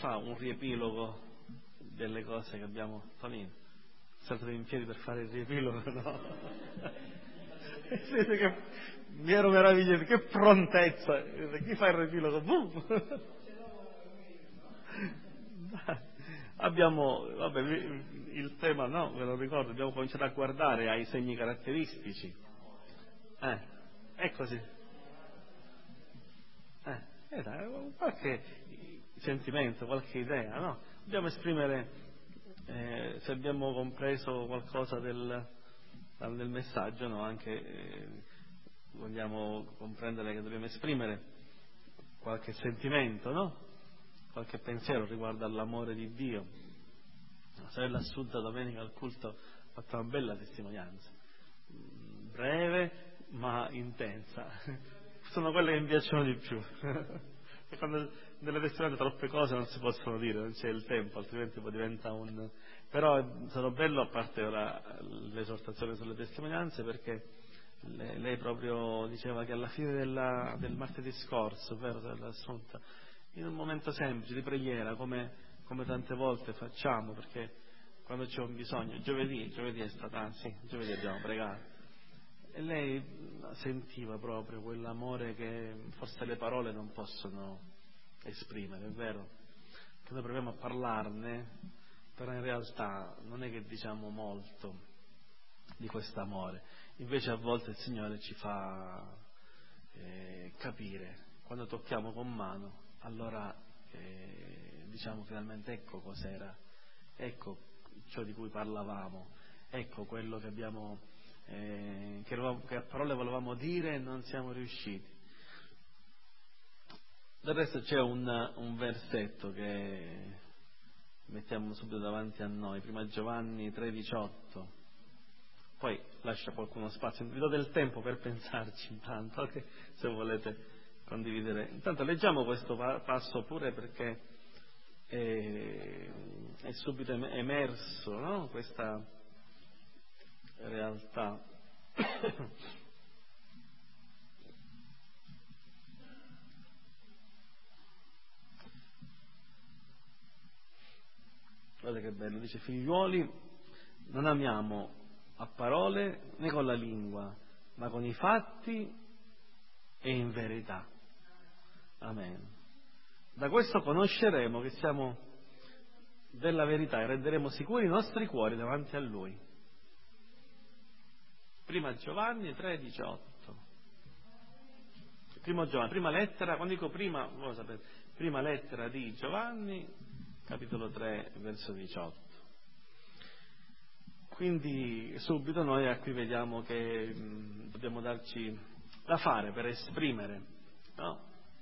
fa un riepilogo delle cose che abbiamo. Tonino, saltato in piedi per fare il riepilogo, no? Che mi ero meravigliato, che prontezza! Chi fa il riepilogo? Boom! Abbiamo, vabbè, il tema, no, ve lo ricordo, abbiamo cominciato a guardare ai segni caratteristici. È così. Qualche sentimento, qualche idea, no? Dobbiamo esprimere, se abbiamo compreso qualcosa del messaggio, no? Anche vogliamo comprendere che dobbiamo esprimere qualche sentimento, no? Qualche pensiero riguardo all'amore di Dio. La sorella Assunta domenica al culto ha fatto una bella testimonianza, breve ma intensa. Sono quelle che mi piacciono di più. E quando nelle testimonianze troppe cose non si possono dire, non c'è il tempo, altrimenti poi diventa un... Però è stato bello, a parte l'esortazione sulle testimonianze, perché lei proprio diceva che alla fine del martedì scorso, vero, dell'Assunta, in un momento semplice di preghiera, come tante volte facciamo, perché quando c'è un bisogno, giovedì è stata, sì, giovedì abbiamo pregato, e lei sentiva proprio quell'amore che forse le parole non possono esprimere, è vero? Che noi proviamo a parlarne, però in realtà non è che diciamo molto di quest'amore. Invece a volte il Signore ci fa capire, quando tocchiamo con mano, allora diciamo finalmente ecco cos'era, ecco ciò di cui parlavamo, ecco quello che abbiamo che a parole volevamo dire e non siamo riusciti. Del resto c'è un versetto che mettiamo subito davanti a noi, prima Giovanni 3,18, poi lascia qualcuno spazio, vi do del tempo per pensarci intanto, che se volete condividere. Intanto leggiamo questo passo pure perché è subito emerso, no? Questa realtà. Guarda che bello, dice: figliuoli, non amiamo a parole né con la lingua, ma con i fatti e in verità. Amen. Da questo conosceremo che siamo della verità e renderemo sicuri i nostri cuori davanti a Lui. Prima Giovanni 3,18. Primo Giovanni, prima lettera, quando dico prima, voi lo sapete, prima lettera di Giovanni, capitolo 3, verso 18. Quindi subito noi qui vediamo che dobbiamo darci da fare per esprimere, no?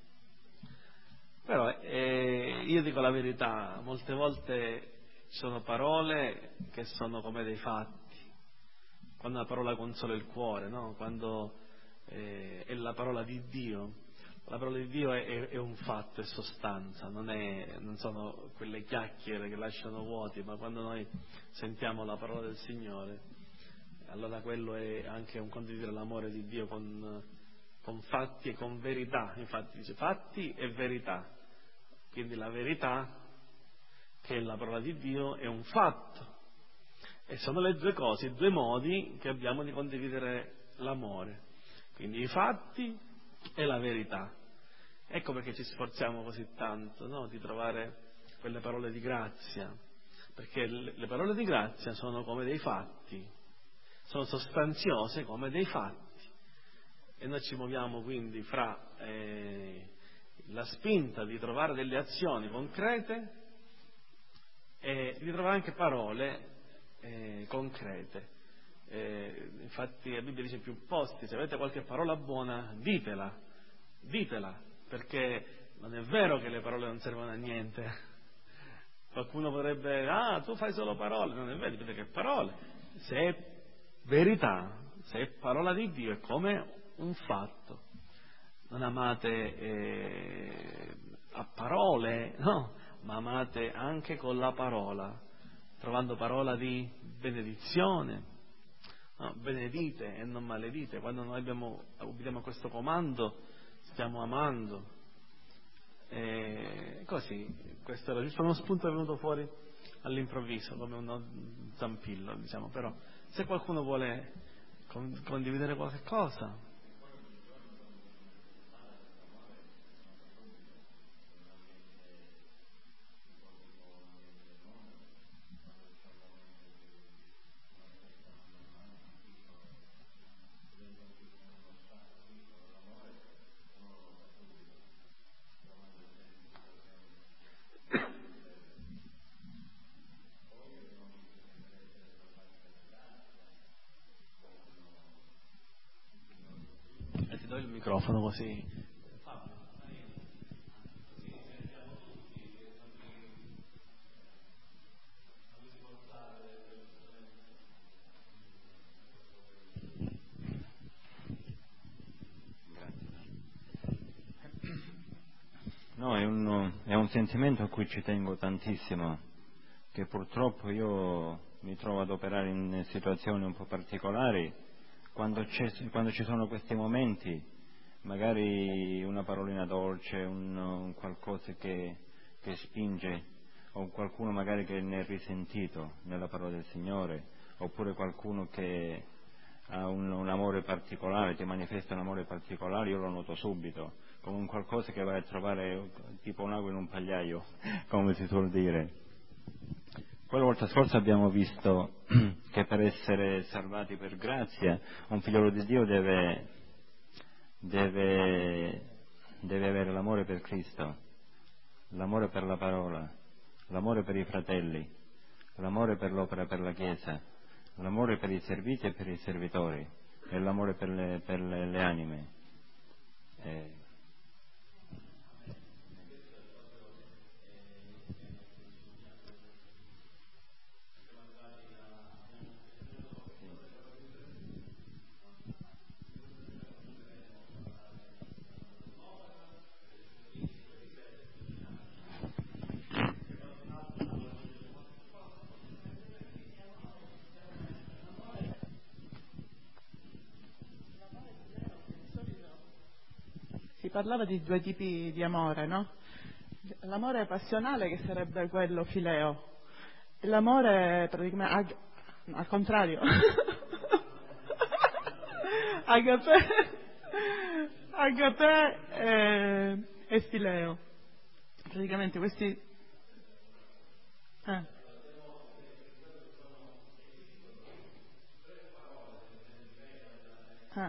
Però io dico la verità, molte volte ci sono parole che sono come dei fatti, quando una parola consola il cuore, no? Quando è la parola di Dio. La parola di Dio è un fatto, è sostanza, non sono quelle chiacchiere che lasciano vuoti, ma quando noi sentiamo la parola del Signore, allora quello è anche un condividere l'amore di Dio con fatti e con verità. Infatti dice fatti e verità, quindi la verità, che è la parola di Dio, è un fatto, e sono le due cose, i due modi che abbiamo di condividere l'amore, quindi i fatti e la verità. Ecco perché ci sforziamo così tanto, no? Di trovare quelle parole di grazia, perché le parole di grazia sono come dei fatti, sono sostanziose come dei fatti, e noi ci muoviamo quindi fra la spinta di trovare delle azioni concrete e di trovare anche parole concrete. Infatti la Bibbia dice in più posti: se avete qualche parola buona, ditela, perché non è vero che le parole non servono a niente. Qualcuno potrebbe: tu fai solo parole. Non è vero, dipende che parole. Se è verità, se è parola di Dio, è come un fatto. Non amate a parole, no, ma amate anche con la parola, trovando parola di benedizione. No, benedite e non maledite. Quando noi obbediamo a questo comando, stiamo amando. Così, questo era giusto uno spunto venuto fuori all'improvviso, come uno zampillo, diciamo. Però se qualcuno vuole condividere qualche cosa. Ti do il microfono così. No, è un sentimento a cui ci tengo tantissimo, che purtroppo io mi trovo ad operare in situazioni un po' particolari, quando ci sono questi momenti, magari una parolina dolce, un qualcosa che spinge, o qualcuno magari che ne è risentito nella parola del Signore, oppure qualcuno che ha un amore particolare, ti manifesta un amore particolare, io lo noto subito, come un qualcosa che vai a trovare tipo un'acqua in un pagliaio, come si suol dire. Poi la volta scorsa abbiamo visto che per essere salvati per grazia un figliolo di Dio deve avere l'amore per Cristo, l'amore per la parola, l'amore per i fratelli, l'amore per l'opera, per la Chiesa, l'amore per i serviti e per i servitori, e l'amore per le anime. Si parlava di due tipi di amore, no? L'amore passionale, che sarebbe quello fileo, e l'amore praticamente al contrario. Agapè e fileo. Praticamente questi. Ah.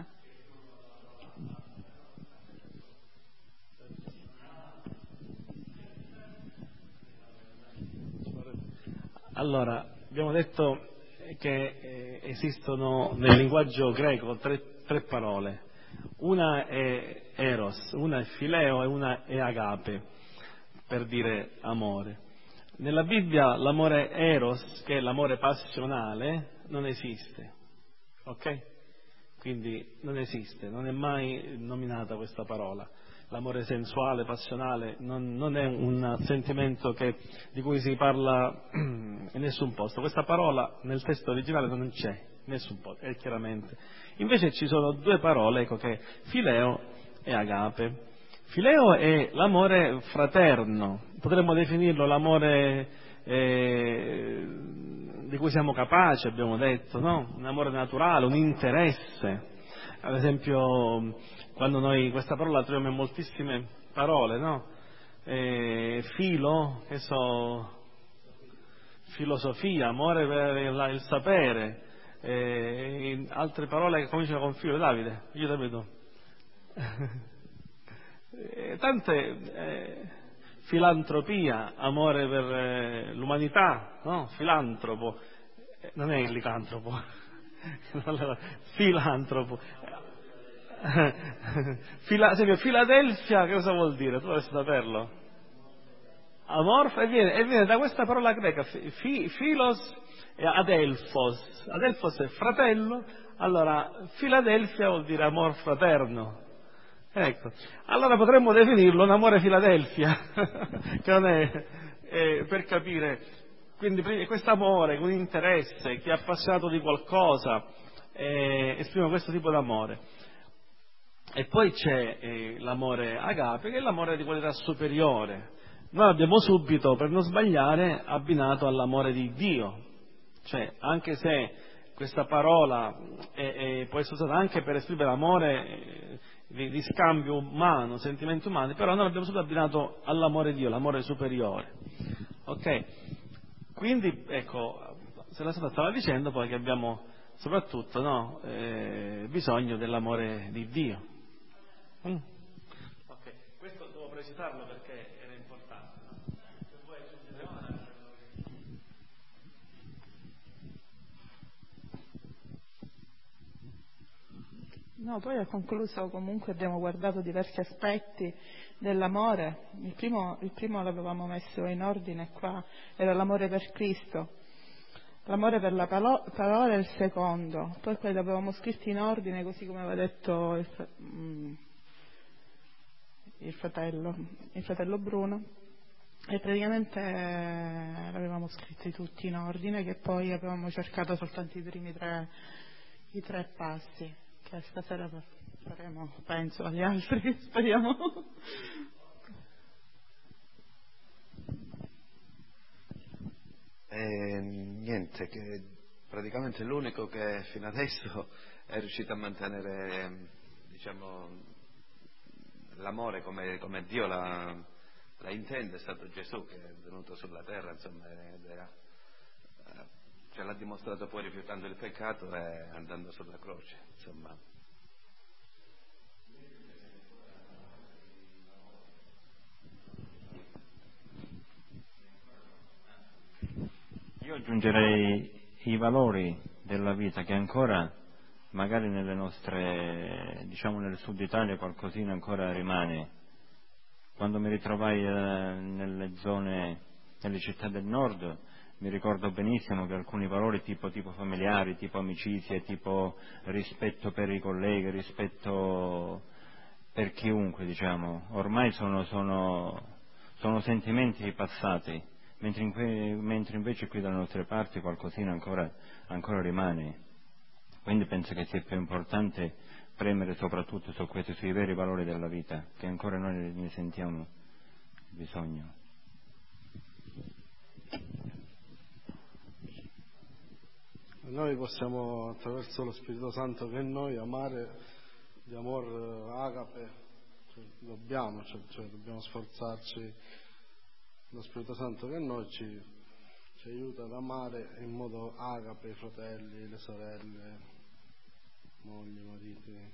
Allora, abbiamo detto che esistono nel linguaggio greco tre parole. Una è eros, una è fileo e una è agape, per dire amore. Nella Bibbia l'amore eros, che è l'amore passionale, non esiste, ok? Quindi non esiste, non è mai nominata questa parola. L'amore sensuale, passionale, non è un sentimento di cui si parla in nessun posto. Questa parola nel testo originale non c'è, in nessun posto, è chiaramente. Invece ci sono due parole, ecco, che fileo e agape. Fileo è l'amore fraterno, potremmo definirlo l'amore di cui siamo capaci, abbiamo detto, no? Un amore naturale, un interesse. Ad esempio, quando noi questa parola la troviamo in moltissime parole, no? Filo, che so, filosofia, amore per il sapere, in altre parole che cominciano con filo. Davide, io te vedo. Tante, filantropia, amore per l'umanità, no? Filantropo, non è il licantropo, filantropo. Esempio, Filadelfia, che cosa vuol dire? Tu dovresti saperlo. Amorfo, e viene da questa parola greca, filos e adelphos. Adelphos è fratello, allora Filadelfia vuol dire amor fraterno. Ecco, allora potremmo definirlo un amore Filadelfia, che non è, per capire, quindi questo amore, un interesse, chi è appassionato di qualcosa, esprime questo tipo d'amore. E poi c'è l'amore agape, che è l'amore di qualità superiore. Noi l'abbiamo subito, per non sbagliare, abbinato all'amore di Dio. Cioè, anche se questa parola può essere usata anche per esprimere l'amore di scambio umano, sentimenti umani, però noi l'abbiamo subito abbinato all'amore di Dio, l'amore superiore. Ok? Quindi, ecco, se la stava dicendo poi che abbiamo soprattutto, no, bisogno dell'amore di Dio. Ok, questo devo precisarlo perché era importante. Se vuoi aggiungere No, poi a concluso comunque abbiamo guardato diversi aspetti dell'amore. Il primo l'avevamo messo in ordine qua, era l'amore per Cristo. L'amore per la parola è il secondo, poi quelli li avevamo scritti in ordine così come aveva detto il fratello Bruno, e praticamente l'avevamo scritti tutti in ordine, che poi avevamo cercato soltanto i primi i tre passi, che stasera faremo, penso, agli altri, speriamo. Niente, che praticamente l'unico che fino adesso è riuscito a mantenere, diciamo, l'amore come Dio la intende è stato Gesù, che è venuto sulla terra, insomma, ce l'ha dimostrato poi rifiutando il peccato e andando sulla croce, insomma. Io aggiungerei i valori della vita che ancora, magari nelle nostre, diciamo nel sud Italia qualcosina ancora rimane. Quando mi ritrovai nelle zone, nelle città del nord, mi ricordo benissimo che alcuni valori tipo familiari, tipo amicizie, tipo rispetto per i colleghi, rispetto per chiunque, diciamo, ormai sono sentimenti passati, mentre invece qui dalle nostre parti qualcosina ancora rimane. Quindi penso che sia più importante premere soprattutto sui veri valori della vita, che ancora noi ne sentiamo bisogno. Noi possiamo, attraverso lo Spirito Santo che è in noi, amare di amor agape, dobbiamo sforzarci. Lo Spirito Santo che è in noi ci aiuta ad amare in modo agape i fratelli, le sorelle, mogli, mariti.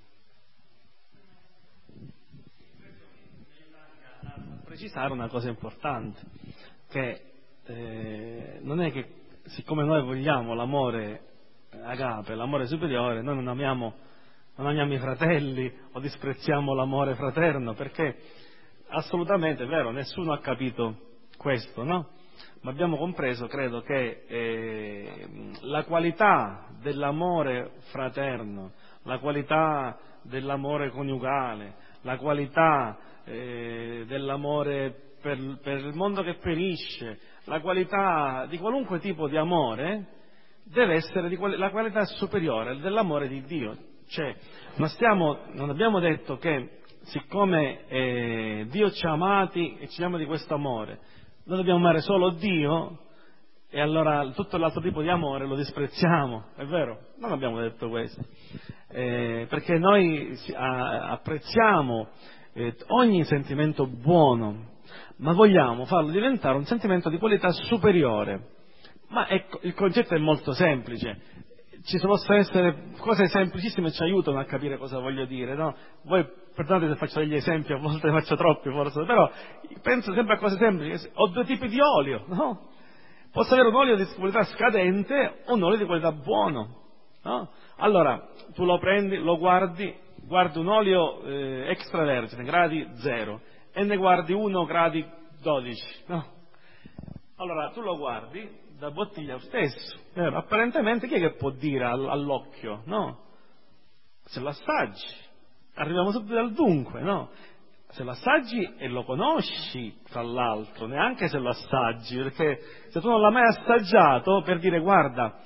a precisare una cosa importante, che non è che siccome noi vogliamo l'amore agape, l'amore superiore, noi non amiamo i fratelli o disprezziamo l'amore fraterno, perché assolutamente è vero, nessuno ha capito questo, no? Ma abbiamo compreso, credo, che la qualità dell'amore fraterno, la qualità dell'amore coniugale, la qualità dell'amore per il mondo che perisce, la qualità di qualunque tipo di amore deve essere la qualità superiore dell'amore di Dio. Cioè, non abbiamo detto che siccome Dio ci ha amati e ci ama di questo amore, noi dobbiamo amare solo Dio e allora tutto l'altro tipo di amore lo disprezziamo, è vero? Non abbiamo detto questo, perché noi apprezziamo ogni sentimento buono, ma vogliamo farlo diventare un sentimento di qualità superiore. Ma ecco, il concetto è molto semplice, ci possono essere cose semplicissime che ci aiutano a capire cosa voglio dire, no? Voi perdonate se faccio degli esempi, a volte ne faccio troppi forse, però penso sempre a cose semplici. Ho due tipi di olio, no? Posso avere un olio di qualità scadente o un olio di qualità buono, no? Allora, tu lo prendi, lo guardi un olio extravergine, gradi 0, e ne guardi uno gradi 12, no? Allora, tu lo guardi da bottiglia stesso, apparentemente chi è che può dire all'occhio, no? Se lo assaggi, arriviamo subito al dunque, no? Se lo assaggi e lo conosci, tra l'altro, neanche se lo assaggi, perché se tu non l'hai mai assaggiato, per dire guarda,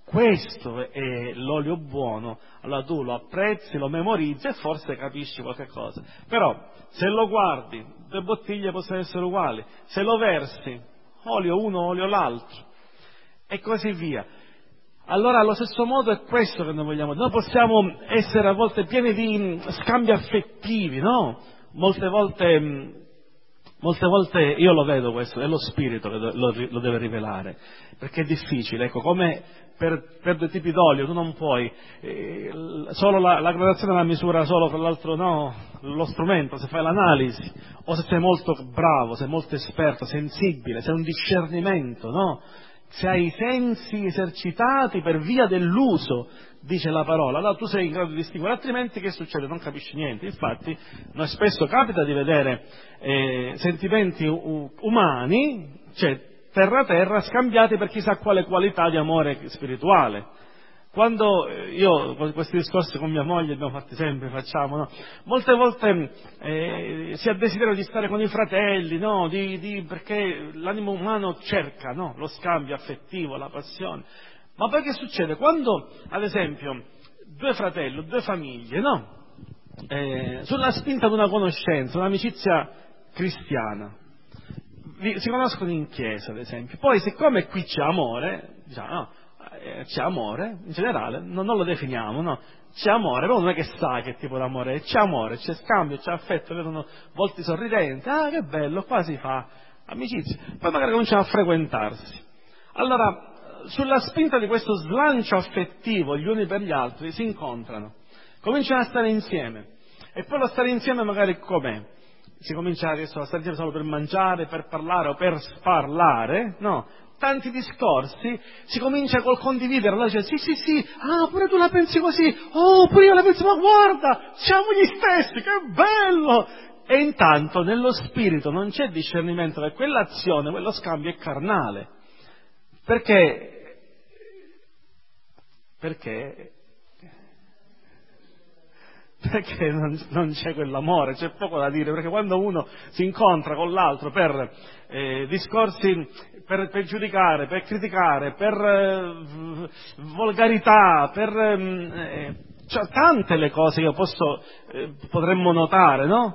questo è l'olio buono, allora tu lo apprezzi, lo memorizzi e forse capisci qualche cosa. Però se lo guardi, 2 bottiglie possono essere uguali, se lo versi, olio uno, olio l'altro, e così via. Allora allo stesso modo è questo che noi vogliamo. Noi possiamo essere a volte pieni di scambi affettivi, no? Molte volte io lo vedo questo, è lo Spirito che lo deve rivelare, perché è difficile, ecco, come per 2 tipi d'olio tu non puoi, solo la gradazione la misura solo con l'altro, no, lo strumento, se fai l'analisi, o se sei molto bravo, sei molto esperto, sensibile, se hai un discernimento, no? Se hai i sensi esercitati per via dell'uso, dice la parola, allora tu sei in grado di distinguere, altrimenti che succede? Non capisci niente. Infatti noi spesso capita di vedere sentimenti umani, cioè terra scambiati per chissà quale qualità di amore spirituale. Quando io questi discorsi con mia moglie abbiamo fatti sempre, facciamo, no? Molte volte si ha desiderio di stare con i fratelli, no? Perché l'animo umano cerca, no? Lo scambio affettivo, la passione. Ma poi che succede? Quando, ad esempio, 2 fratelli, 2 famiglie, no? Sulla spinta di una conoscenza, un'amicizia cristiana, si conoscono in chiesa, ad esempio, poi siccome qui c'è amore, diciamo, no? C'è amore, in generale, non lo definiamo, no? C'è amore, però non è che sa che tipo d'amore è, c'è amore, c'è scambio, c'è affetto, vedono volti sorridenti, ah che bello, qua si fa amicizia, poi magari cominciano a frequentarsi. Allora, sulla spinta di questo slancio affettivo gli uni per gli altri si incontrano, cominciano a stare insieme, e poi lo stare insieme magari com'è? Si comincia adesso a stare insieme solo per mangiare, per parlare o per sparlare, no? Tanti discorsi, si comincia col condividere, allora dice sì, ah pure tu la pensi così, oh pure io la penso, ma guarda, siamo gli stessi, che bello! E intanto nello spirito non c'è discernimento, perché quell'azione, quello scambio è carnale. Perché non c'è quell'amore, c'è poco da dire, perché quando uno si incontra con l'altro per discorsi, per giudicare, per criticare, per volgarità, cioè tante le cose che potremmo notare, no?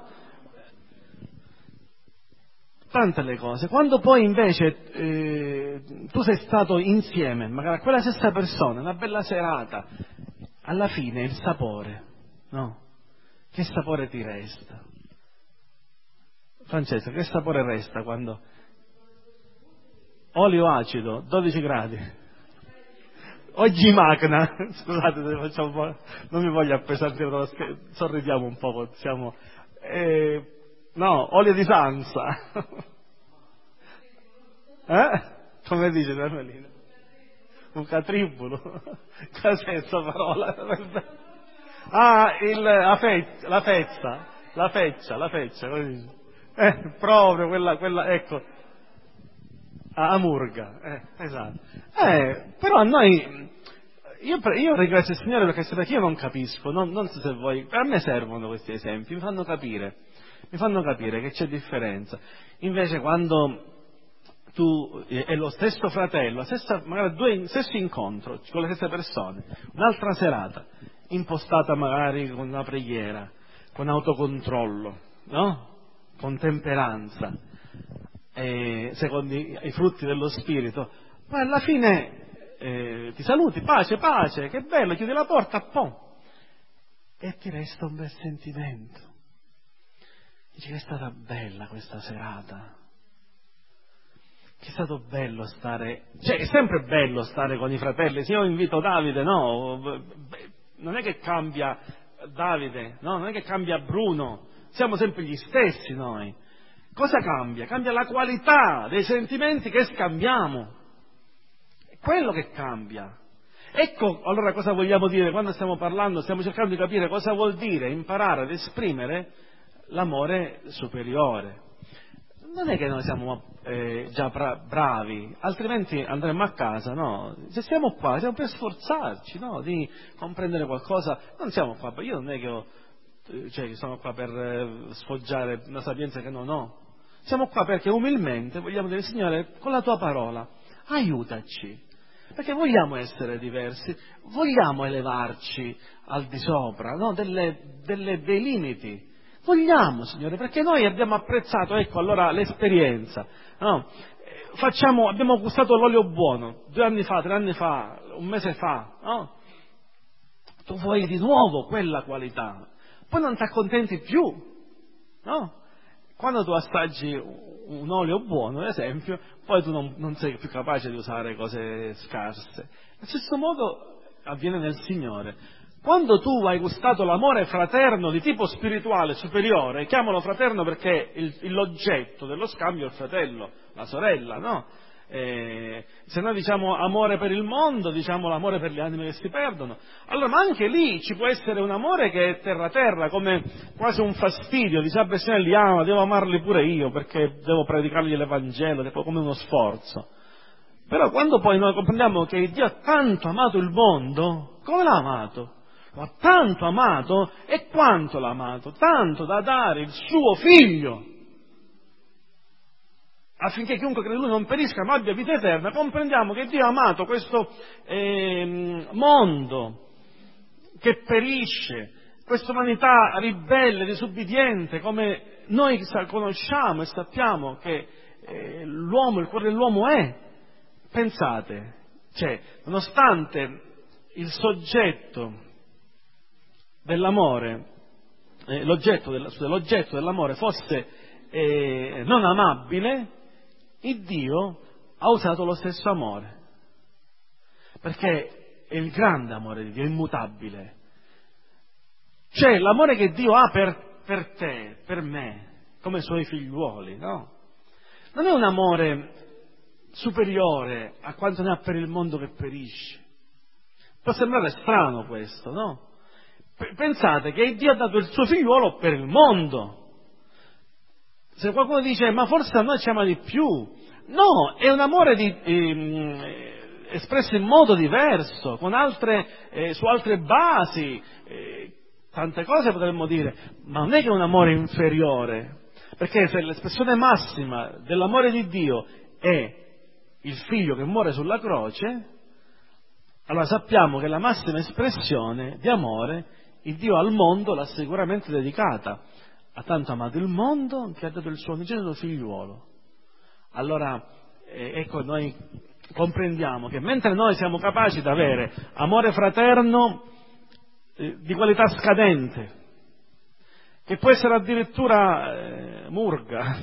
Tante le cose. Quando poi invece tu sei stato insieme, magari a quella stessa persona, una bella serata, alla fine il sapore, no? Che sapore ti resta? Francesco, che sapore resta quando... Olio acido, 12 gradi. Oggi macna, scusate se facciamo un po', non mi voglio appesantire, però sorridiamo un po', siamo... no, olio di sansa. Come dice Danielina? Un catribulo. Cos'è questa parola? Ah, la feccia, come dice? Proprio quella, ecco. Amurga, esatto. Però a noi, io ringrazio il Signore perché io non capisco, non so se voi, a me servono questi esempi, mi fanno capire che c'è differenza. Invece quando tu è lo stesso fratello, magari stesso incontro con le stesse persone, un'altra serata, impostata magari con una preghiera, con autocontrollo, no? Con temperanza, secondo i frutti dello Spirito, poi alla fine ti saluti, pace, che bello, chiudi la porta, e ti resta un bel sentimento. Dici che è stata bella questa serata, che è stato bello stare, cioè è sempre bello stare con i fratelli. Se io invito Davide, no, non è che cambia Davide, no, non è che cambia Bruno, siamo sempre gli stessi noi. Cosa cambia? Cambia la qualità dei sentimenti che scambiamo, è quello che cambia. Ecco allora cosa vogliamo dire quando stiamo parlando, stiamo cercando di capire cosa vuol dire imparare ad esprimere l'amore superiore. Non è che noi siamo già bravi, altrimenti andremmo a casa, no? Se siamo qua, siamo per sforzarci, no? Di comprendere qualcosa, non siamo qua, io non è che sono qua per sfoggiare una sapienza che non ho. Siamo qua perché umilmente vogliamo dire, Signore, con la tua parola, aiutaci. Perché vogliamo essere diversi, vogliamo elevarci al di sopra, no? dei limiti. Vogliamo, Signore, perché noi abbiamo apprezzato, ecco, allora l'esperienza, no? Abbiamo gustato l'olio buono 2 anni fa, 3 anni fa, 1 mese fa, no? Tu vuoi di nuovo quella qualità, poi non ti accontenti più, no? Quando tu assaggi un olio buono, ad esempio, poi tu non sei più capace di usare cose scarse. Allo stesso modo avviene nel Signore. Quando tu hai gustato l'amore fraterno di tipo spirituale superiore, chiamalo fraterno perché l'oggetto dello scambio è il fratello, la sorella, no? Se noi diciamo amore per il mondo, diciamo l'amore per le anime che si perdono. Allora, ma anche lì ci può essere un amore che è terra-terra, come quasi un fastidio, dice Signore li ama, devo amarli pure io perché devo predicargli l'Evangelo, come uno sforzo. Però quando poi noi comprendiamo che Dio ha tanto amato il mondo, come l'ha amato? Lo ha tanto amato, e quanto l'ha amato? Tanto da dare il suo figlio, affinché chiunque crede in lui non perisca ma abbia vita eterna. Comprendiamo che Dio ha amato questo mondo che perisce, questa umanità ribelle, disubbidiente, come noi conosciamo e sappiamo che l'uomo, il cuore dell'uomo è. Pensate, nonostante il soggetto dell'amore, l'oggetto dell'amore fosse non amabile, il Dio ha usato lo stesso amore, perché è il grande amore di Dio, immutabile. Cioè l'amore che Dio ha per te, per me, come suoi figliuoli, no? Non è un amore superiore a quanto ne ha per il mondo che perisce. Può sembrare strano questo, no? Pensate che Dio ha dato il suo figliuolo per il mondo. Se qualcuno dice ma forse a noi ci ama di più, no, è un amore espresso in modo diverso, su altre basi, tante cose potremmo dire, ma non è che è un amore inferiore, perché se l'espressione massima dell'amore di Dio è il figlio che muore sulla croce, allora sappiamo che la massima espressione di amore il Dio al mondo l'ha sicuramente dedicata. Ha tanto amato il mondo che ha dato il suo unigenito figliuolo. Allora, ecco, noi comprendiamo che mentre noi siamo capaci di avere amore fraterno di qualità scadente, che può essere addirittura murga,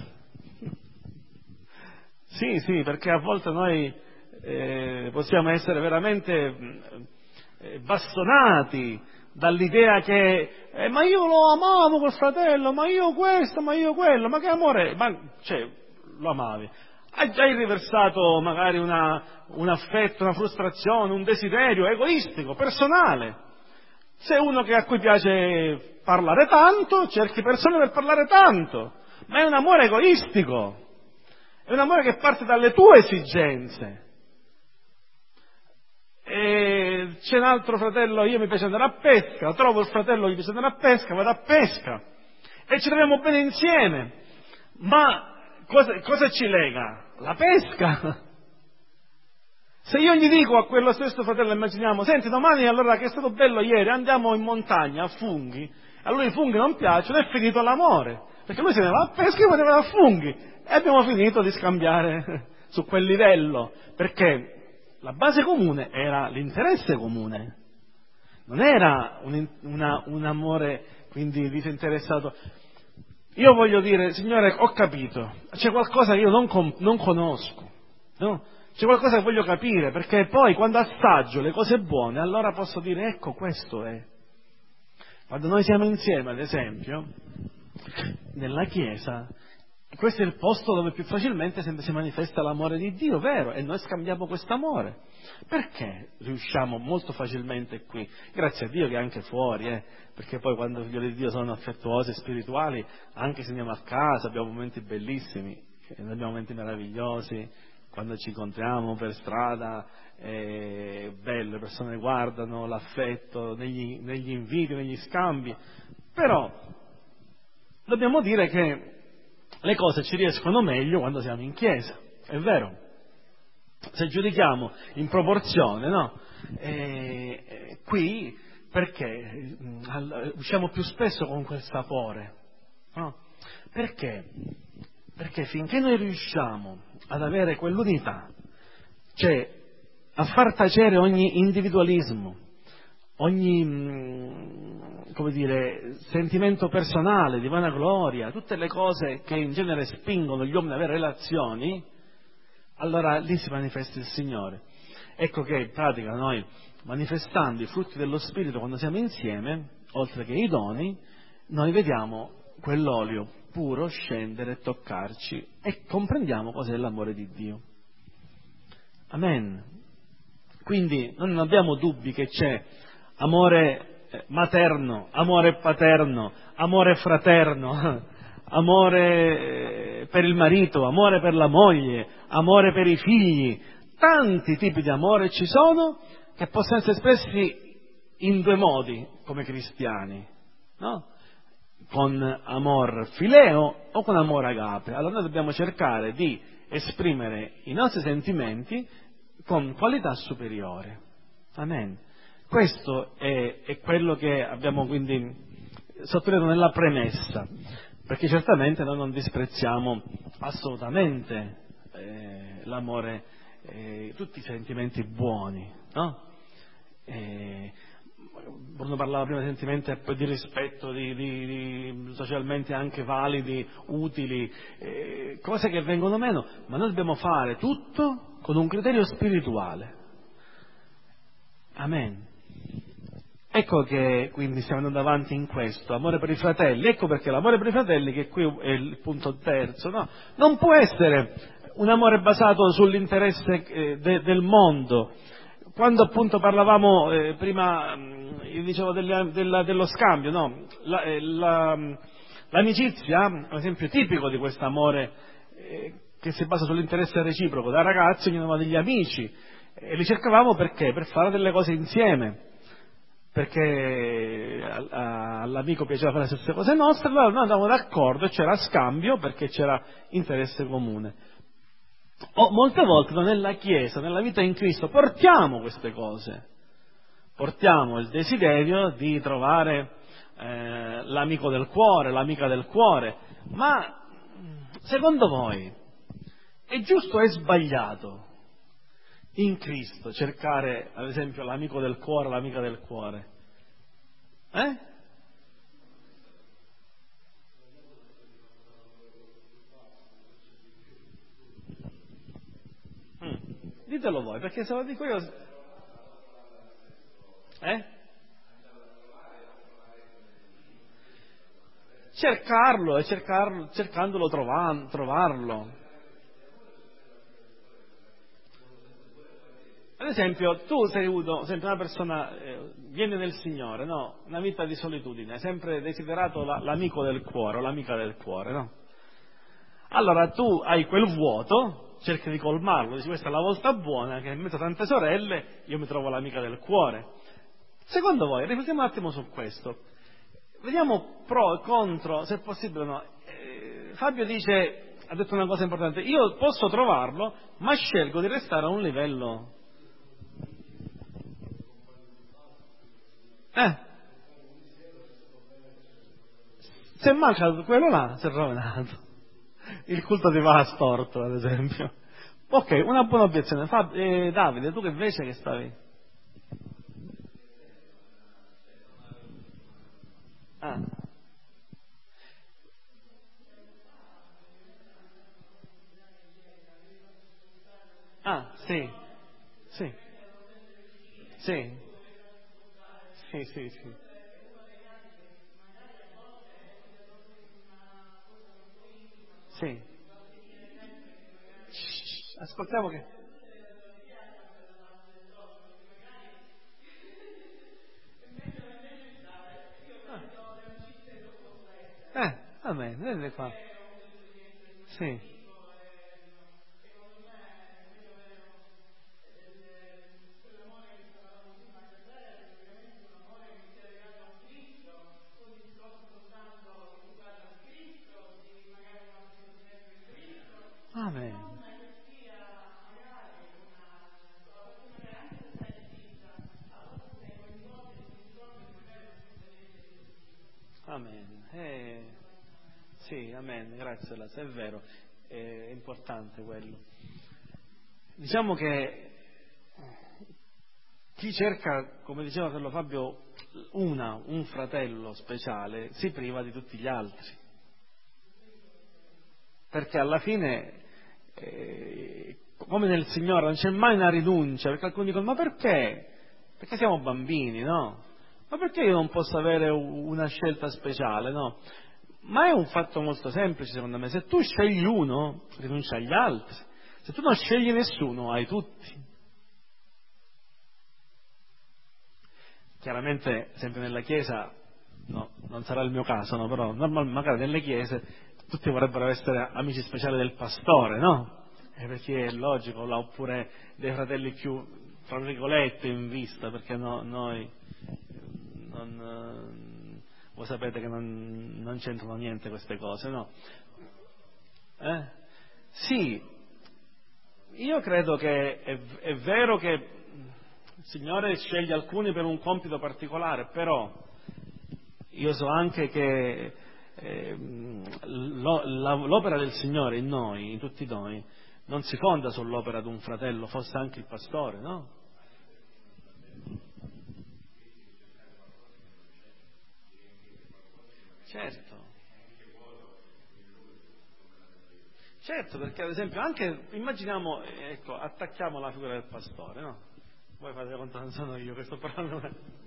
sì, perché a volte noi possiamo essere veramente bastonati dall'idea che ma io lo amavo quel fratello, ma io questo, ma io quello, ma che amore, lo amavi, hai riversato magari un affetto, una frustrazione, un desiderio egoistico, personale. Sei uno a cui piace parlare tanto, cerchi persone per parlare tanto, ma è un amore egoistico, è un amore che parte dalle tue esigenze. E c'è un altro fratello, io mi piace andare a pesca, trovo il fratello che mi piace andare a pesca, vado a pesca e ci troviamo bene insieme, ma cosa ci lega? La pesca. Se io gli dico a quello stesso fratello, immaginiamo, senti domani allora che è stato bello ieri, andiamo in montagna a funghi, a lui i funghi non piacciono, è finito l'amore, perché lui se ne va a pesca e io me ne vado a funghi, e abbiamo finito di scambiare su quel livello, perché la base comune era l'interesse comune, non era un amore quindi disinteressato. Io voglio dire, Signore, ho capito, c'è qualcosa che io non conosco, no? C'è qualcosa che voglio capire, perché poi quando assaggio le cose buone, allora posso dire, ecco, questo è. Quando noi siamo insieme, ad esempio, nella Chiesa, questo è il posto dove più facilmente si manifesta l'amore di Dio, vero? E noi scambiamo quest'amore. Perché riusciamo molto facilmente qui? Grazie a Dio che anche fuori, perché poi quando i figlioli di Dio sono affettuosi e spirituali, anche se andiamo a casa, abbiamo momenti bellissimi, abbiamo momenti meravigliosi, quando ci incontriamo per strada, è bello, le persone guardano l'affetto negli inviti, negli scambi, però dobbiamo dire che le cose ci riescono meglio quando siamo in chiesa, è vero? Se giudichiamo in proporzione, no? Qui perché usciamo più spesso con quel sapore, no? Perché? Perché finché noi riusciamo ad avere quell'unità, cioè a far tacere ogni individualismo, ogni, come dire, sentimento personale, di vanagloria, tutte le cose che in genere spingono gli uomini ad avere relazioni, allora lì si manifesta il Signore. Ecco che in pratica noi, manifestando i frutti dello Spirito quando siamo insieme, oltre che i doni, noi vediamo quell'olio puro scendere e toccarci e comprendiamo cos'è l'amore di Dio. Amen. Quindi noi non abbiamo dubbi che c'è amore materno, amore paterno, amore fraterno, amore per il marito, amore per la moglie, amore per i figli. Tanti tipi di amore ci sono che possono essere espressi in due modi come cristiani, no? Con amor fileo o con amor agape. Allora noi dobbiamo cercare di esprimere i nostri sentimenti con qualità superiore. Amen. Questo è quello che abbiamo quindi sottolineato nella premessa, perché certamente noi non disprezziamo assolutamente l'amore, tutti i sentimenti buoni, no? Bruno parlava prima di sentimenti di rispetto, di socialmente anche validi, utili, cose che vengono meno, ma noi dobbiamo fare tutto con un criterio spirituale. Amen. Ecco che quindi stiamo andando avanti in questo, amore per i fratelli. Ecco perché l'amore per i fratelli, che qui è il punto terzo, no? Non può essere un amore basato sull'interesse del mondo. Quando appunto parlavamo prima, io dicevo dello scambio, no? L'amicizia è un esempio tipico di questo amore che si basa sull'interesse reciproco. Da ragazzi ognuno aveva degli amici e li cercavamo perché? Per fare delle cose insieme, perché all'amico piaceva fare le stesse cose nostre, allora noi andavamo d'accordo e c'era scambio perché c'era interesse comune. Molte volte nella Chiesa, nella vita in Cristo, portiamo queste cose, portiamo il desiderio di trovare l'amico del cuore, l'amica del cuore, ma secondo voi è giusto o è sbagliato in Cristo cercare ad esempio l'amico del cuore, l'amica del cuore? Ditelo voi, perché se lo dico io... Cercarlo e cercandolo trovarlo. Ad esempio, tu sei avuto sempre una persona, viene nel Signore, no? Una vita di solitudine, hai sempre desiderato l'amico del cuore o l'amica del cuore, no? Allora tu hai quel vuoto, cerchi di colmarlo, dici questa è la volta buona che in mezzo a tante sorelle io mi trovo l'amica del cuore. Secondo voi, riflettiamo un attimo su questo, vediamo pro e contro, se è possibile o no. Fabio ha detto una cosa importante, io posso trovarlo ma scelgo di restare a un livello... Se manca quello là si è rovinato. Il culto ti va storto, ad esempio. Ok, una buona obiezione. Davide, tu che invece che stavi? Sì. Sì. Sì. Sì, sì, sì. Sì. Ascoltiamo che... Va bene, vedete qua. Sì. Amen. Amen. Sì, amen, grazie Las, è vero, è importante quello. Diciamo che chi cerca, come diceva fratello Fabio, un fratello speciale si priva di tutti gli altri, perché alla fine come nel Signore non c'è mai una rinuncia, perché alcuni dicono ma perché? Perché siamo bambini, no? Ma perché io non posso avere una scelta speciale, no? Ma è un fatto molto semplice secondo me: se tu scegli uno rinuncia agli altri, se tu non scegli nessuno hai tutti. Chiaramente sempre nella Chiesa, no, non sarà il mio caso, no? Però magari nelle Chiese tutti vorrebbero essere amici speciali del pastore, no? Perché è logico, là, oppure dei fratelli più, tra virgolette, in vista, perché noi voi sapete che non c'entrano niente queste cose, no? Sì, io credo che è vero che il Signore sceglie alcuni per un compito particolare, però io so anche che l'opera del Signore in noi, in tutti noi, non si fonda sull'opera di un fratello, fosse anche il pastore, no? Certo, perché ad esempio anche, immaginiamo, ecco, attacchiamo la figura del pastore, no? Voi fate conto, non sono io che sto parlando.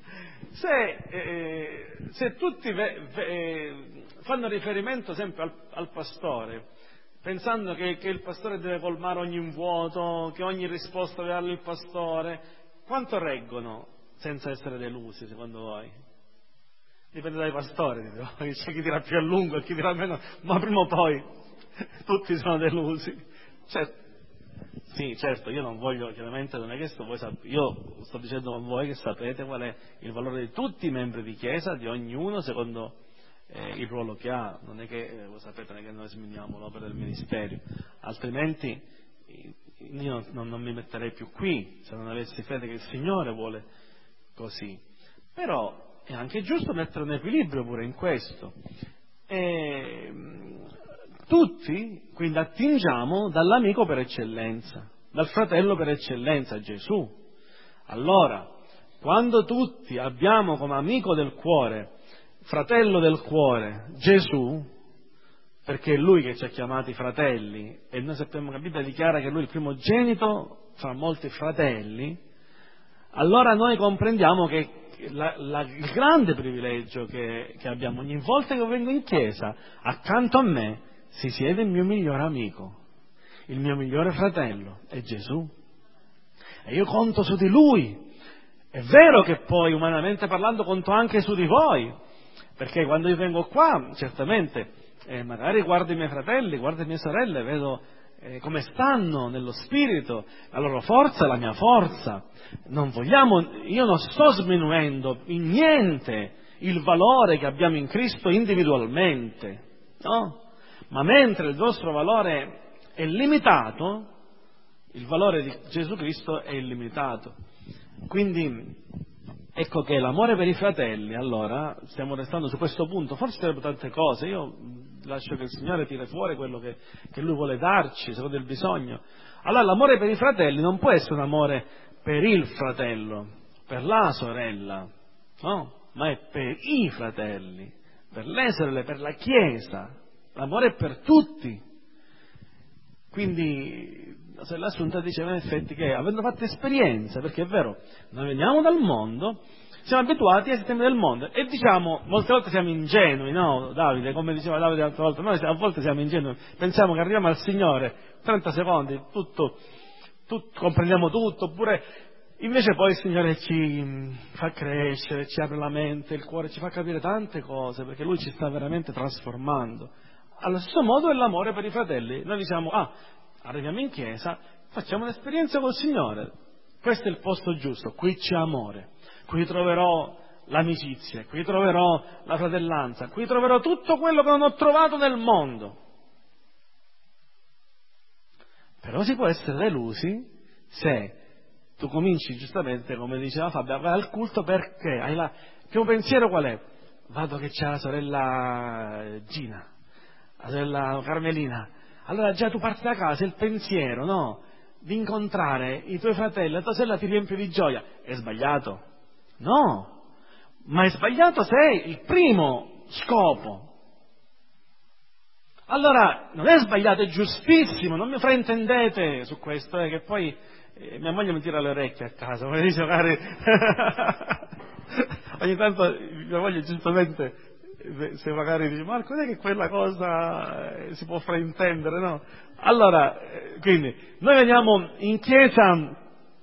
Se tutti fanno riferimento sempre al pastore, pensando che il pastore deve colmare ogni vuoto, che ogni risposta deve darle il pastore, quanto reggono senza essere delusi, secondo voi? Dipende dai pastori, c'è chi dirà più a lungo e chi dirà meno, ma prima o poi tutti sono delusi. Sì, certo, io non voglio, chiaramente non è che io sto dicendo a voi che sapete qual è il valore di tutti i membri di Chiesa, di ognuno secondo il ruolo che ha. Non è che, voi sapete, non è che noi sminiamo l'opera del ministero, altrimenti io non mi metterei più qui se non avessi fede che il Signore vuole così. Però è anche giusto mettere un equilibrio pure in questo. Tutti quindi attingiamo dall'amico per eccellenza, dal fratello per eccellenza, Gesù. Allora, quando tutti abbiamo come amico del cuore, fratello del cuore, Gesù, perché è Lui che ci ha chiamati fratelli, e noi sappiamo che la Bibbia dichiara che Lui è il primogenito fra molti fratelli, allora noi comprendiamo che il grande privilegio che abbiamo, ogni volta che vengo in chiesa, accanto a me si siede il mio migliore amico, il mio migliore fratello, è Gesù. E io conto su di Lui. È vero che poi, umanamente parlando, conto anche su di voi, perché quando io vengo qua, certamente, magari guardo i miei fratelli, guardo le mie sorelle, vedo come stanno nello spirito, la loro forza è la mia forza. Io non sto sminuendo in niente il valore che abbiamo in Cristo individualmente, no? Ma mentre il nostro valore è limitato, il valore di Gesù Cristo è illimitato. Quindi ecco che l'amore per i fratelli, allora, stiamo restando su questo punto, forse sarebbero tante cose, io lascio che il Signore tiri fuori quello che Lui vuole darci, secondo il bisogno. Allora l'amore per i fratelli non può essere un amore per il fratello, per la sorella, no? Ma è per i fratelli, per le sorelle, per la Chiesa. L'amore è per tutti. Quindi se l'Assunta diceva in effetti che avendo fatto esperienza, perché è vero, noi veniamo dal mondo, siamo abituati ai sistemi del mondo e diciamo, molte volte siamo ingenui, no Davide, come diceva Davide l'altra volta, noi a volte siamo ingenui, pensiamo che arriviamo al Signore, 30 secondi, tutto comprendiamo tutto, oppure invece poi il Signore ci fa crescere, ci apre la mente, il cuore, ci fa capire tante cose, perché Lui ci sta veramente trasformando. Allo stesso modo è l'amore per i fratelli. Noi diciamo, arriviamo in chiesa, facciamo un'esperienza col Signore. Questo è il posto giusto, qui c'è amore, qui troverò l'amicizia, qui troverò la fratellanza, qui troverò tutto quello che non ho trovato nel mondo. Però si può essere delusi se tu cominci giustamente, come diceva Fabio, vai al culto perché hai il primo pensiero qual è? vado che c'è la sorella Gina, la sorella Carmelina, allora già tu parti da casa, il pensiero, no? Di incontrare i tuoi fratelli, la tua sorella ti riempie di gioia. È sbagliato? No, ma è sbagliato se è il primo scopo. Allora, non è sbagliato, è giustissimo, non mi fraintendete su questo, che poi mia moglie mi tira le orecchie a casa, come dice magari... Ogni tanto mia moglie giustamente, se magari dice Marco, non è che quella cosa si può fraintendere, no? Allora, quindi, noi veniamo in chiesa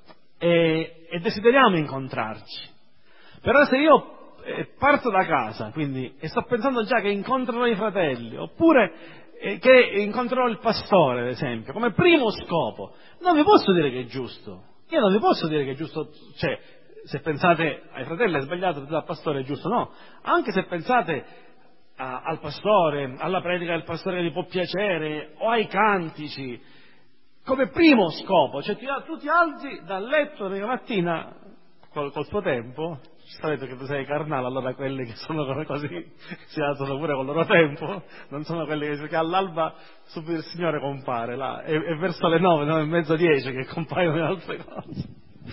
e desideriamo incontrarci, però se io parto da casa, quindi, e sto pensando già che incontrerò i fratelli, oppure che incontrerò il pastore, ad esempio, come primo scopo, non vi posso dire che è giusto. Io non vi posso dire che è giusto, cioè, se pensate ai fratelli è sbagliato, al pastore è giusto, no. Anche se pensate al pastore, alla predica del pastore che vi può piacere, o ai cantici, come primo scopo, cioè tu ti alzi dal letto la mattina col tuo tempo. Sapete che tu sei carnale, allora quelli che sono come così si alzano pure col loro tempo, non sono quelli che all'alba subito il Signore compare, là, e verso le 9 e mezzo, 10 che compaiono le altre cose.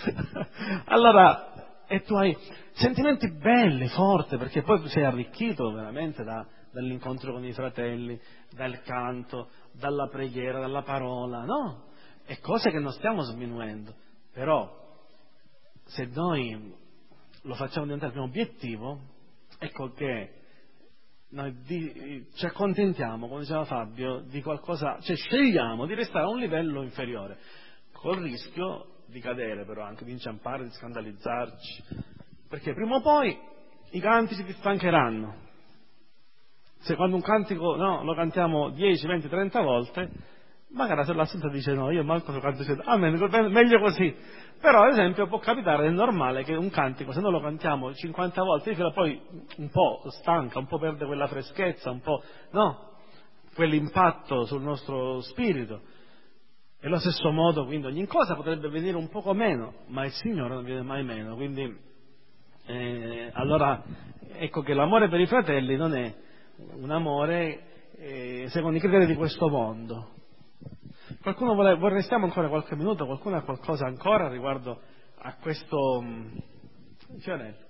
Allora, e tu hai sentimenti belli, forti, perché poi tu sei arricchito veramente dall'incontro con i fratelli, dal canto, dalla preghiera, dalla parola, no? E cose che non stiamo sminuendo, però se noi lo facciamo diventare il primo obiettivo, ecco che noi ci accontentiamo, come diceva Fabio, di qualcosa, cioè scegliamo di restare a un livello inferiore, col rischio di cadere però anche, di inciampare, di scandalizzarci, perché prima o poi i cantici ti stancheranno. Se quando un cantico lo cantiamo 10, 20, 30 volte, magari se l'assunto dice no, io manco lo canto, meglio così. Però ad esempio può capitare, è normale che un cantico, se noi lo cantiamo 50 volte, poi un po' stanca, un po' perde quella freschezza, un po', no? Quell'impatto sul nostro spirito. E allo stesso modo, quindi, ogni cosa potrebbe venire un poco meno, ma il Signore non viene mai meno. Quindi, allora, ecco che l'amore per i fratelli non è un amore secondo i criteri di questo mondo. Qualcuno restiamo ancora qualche minuto? Qualcuno ha qualcosa ancora riguardo a questo Fiorello?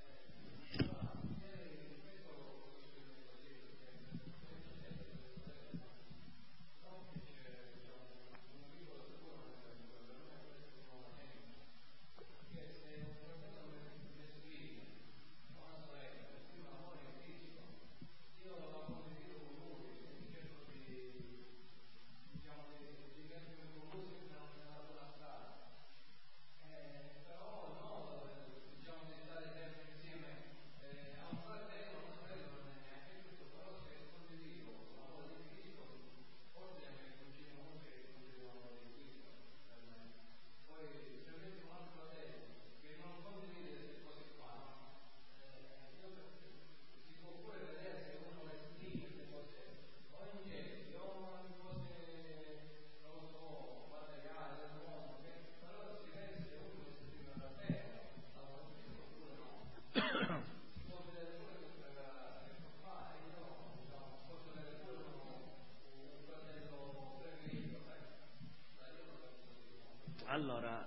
Allora,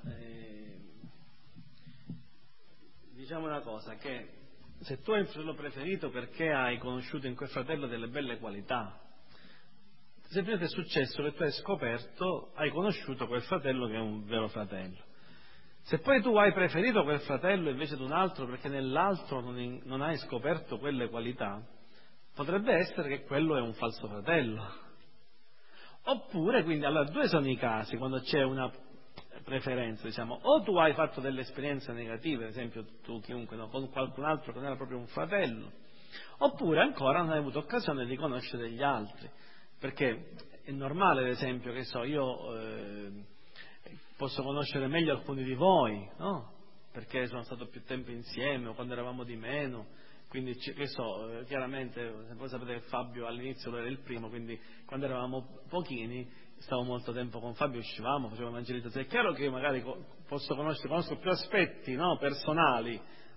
diciamo una cosa, che se tu hai un fratello preferito perché hai conosciuto in quel fratello delle belle qualità, semplicemente è successo che tu hai scoperto, hai conosciuto quel fratello che è un vero fratello. Se poi tu hai preferito quel fratello invece di un altro perché nell'altro non hai scoperto quelle qualità, potrebbe essere che quello è un falso fratello. Oppure, quindi, allora, due sono i casi quando c'è una preferenza, diciamo, o tu hai fatto delle esperienze negative, ad esempio tu chiunque, no, con qualcun altro che non era proprio un fratello, oppure ancora non hai avuto occasione di conoscere gli altri, perché è normale, ad esempio, che so, io posso conoscere meglio alcuni di voi, no? Perché sono stato più tempo insieme o quando eravamo di meno, quindi che so, chiaramente voi sapete che Fabio all'inizio lui era il primo, quindi quando eravamo pochini stavo molto tempo con Fabio, uscivamo, facevamo evangelizzazione. È chiaro che io magari conosco più aspetti, no, personali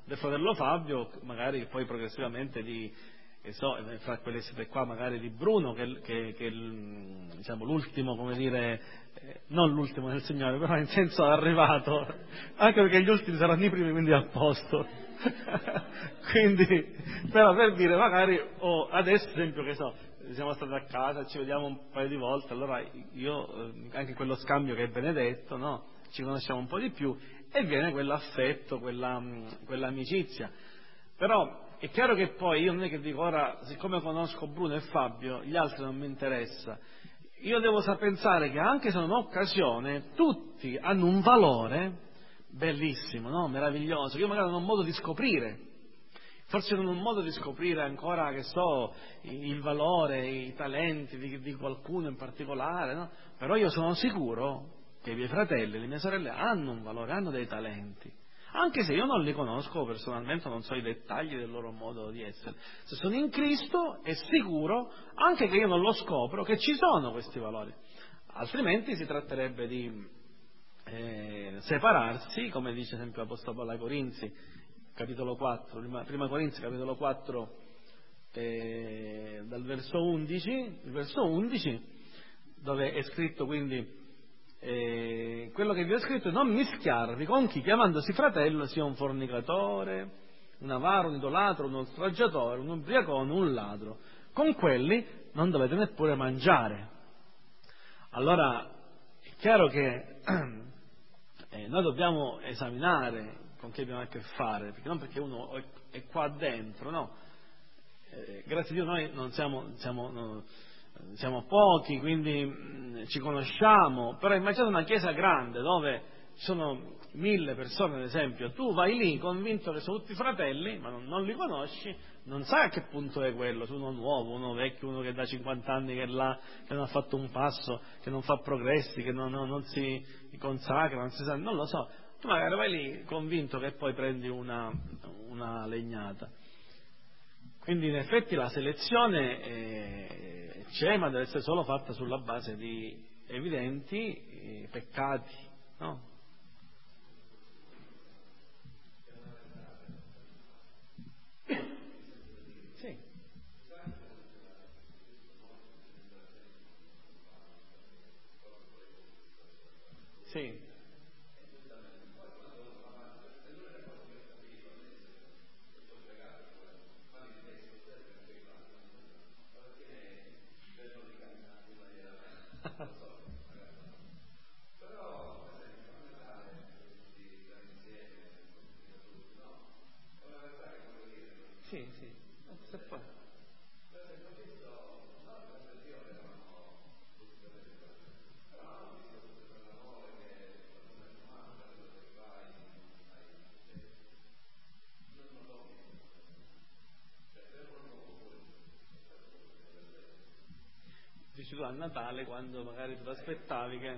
del fratello Fabio, magari poi progressivamente fra quelle siete qua magari di Bruno, che diciamo l'ultimo, come dire, non l'ultimo del Signore, però in senso arrivato, anche perché gli ultimi saranno i primi, quindi a posto. Quindi, però per dire, magari adesso, esempio, che so, siamo stati a casa, ci vediamo un paio di volte, allora io, anche quello scambio che è benedetto, no? Ci conosciamo un po' di più e viene quell'affetto, quell'amicizia. Però è chiaro che poi io non è che dico ora, siccome conosco Bruno e Fabio, gli altri non mi interessa. Io devo pensare che anche se non ho occasione, tutti hanno un valore bellissimo, no? Meraviglioso, che io magari non ho modo di scoprire. Forse non ho modo di scoprire ancora, che so, il valore, i talenti di qualcuno in particolare, no? Però io sono sicuro che i miei fratelli e le mie sorelle hanno un valore, hanno dei talenti. Anche se io non li conosco personalmente, non so i dettagli del loro modo di essere. Se sono in Cristo è sicuro, anche che io non lo scopro, che ci sono questi valori. Altrimenti si tratterebbe di separarsi, come dice sempre l'Apostolo Paolo ai Corinzi, capitolo 4, prima Corinzi, capitolo 4, dal verso 11, il verso 11, dove è scritto quindi quello che vi ho scritto è: non mischiarvi con chi, chiamandosi fratello, sia un fornicatore, un avaro, un idolatro, un oltraggiatore, un ubriacone, un ladro. Con quelli non dovete neppure mangiare. Allora è chiaro che noi dobbiamo esaminare con chi abbiamo a che fare, perché non perché uno è qua dentro, no? Grazie a Dio noi non siamo pochi, quindi ci conosciamo, però immaginate una chiesa grande dove ci sono 1000 persone, ad esempio, tu vai lì convinto che sono tutti fratelli, ma non li conosci, non sai a che punto è quello, se uno nuovo, uno vecchio, uno che da 50 anni che è là, che non ha fatto un passo, che non fa progressi, che non si consacra, non lo so, tu magari vai lì convinto che poi prendi una legnata. Quindi in effetti la selezione c'è, ma deve essere solo fatta sulla base di evidenti peccati, no? Sì. Sì. Sì, sì. Se poi. Dici tu a Natale, quando magari tu ti aspettavi che...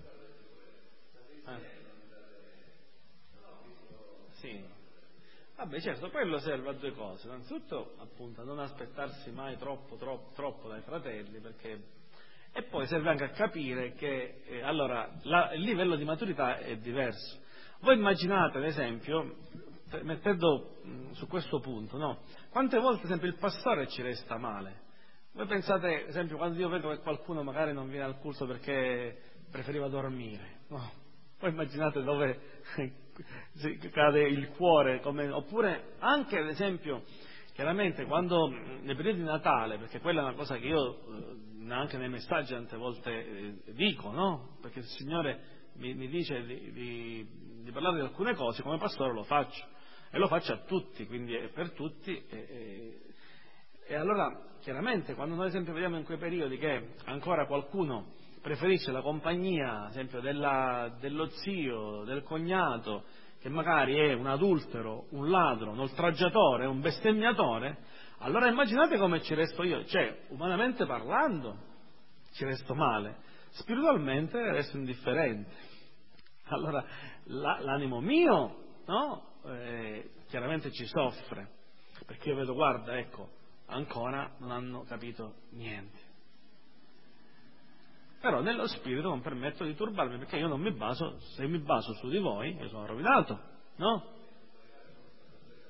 Sì. Vabbè, certo, quello serve a due cose. Innanzitutto, appunto, a non aspettarsi mai troppo dai fratelli, perché... E poi serve anche a capire che, allora, il livello di maturità è diverso. Voi immaginate, ad esempio, mettendo su questo punto, no? Quante volte, ad esempio, il pastore ci resta male? Voi pensate, ad esempio, quando io vedo che qualcuno magari non viene al culto perché preferiva dormire, no? Poi immaginate dove cade il cuore, oppure anche, ad esempio, chiaramente quando nei periodi di Natale, perché quella è una cosa che io anche nei messaggi tante volte dico, no? Perché il Signore mi dice di parlare di alcune cose, come pastore lo faccio, e lo faccio a tutti, quindi è per tutti, e allora chiaramente quando noi ad esempio vediamo in quei periodi che ancora qualcuno preferisce la compagnia, ad esempio dello zio, del cognato, che magari è un adultero, un ladro, un oltraggiatore, un bestemmiatore, allora immaginate come ci resto io, cioè umanamente parlando ci resto male, spiritualmente resto indifferente. Allora l'animo mio, no? Chiaramente ci soffre, perché io vedo, guarda, ecco, ancora non hanno capito niente. Però nello spirito non permetto di turbarmi, perché io non mi baso, se mi baso su di voi, io sono rovinato, no?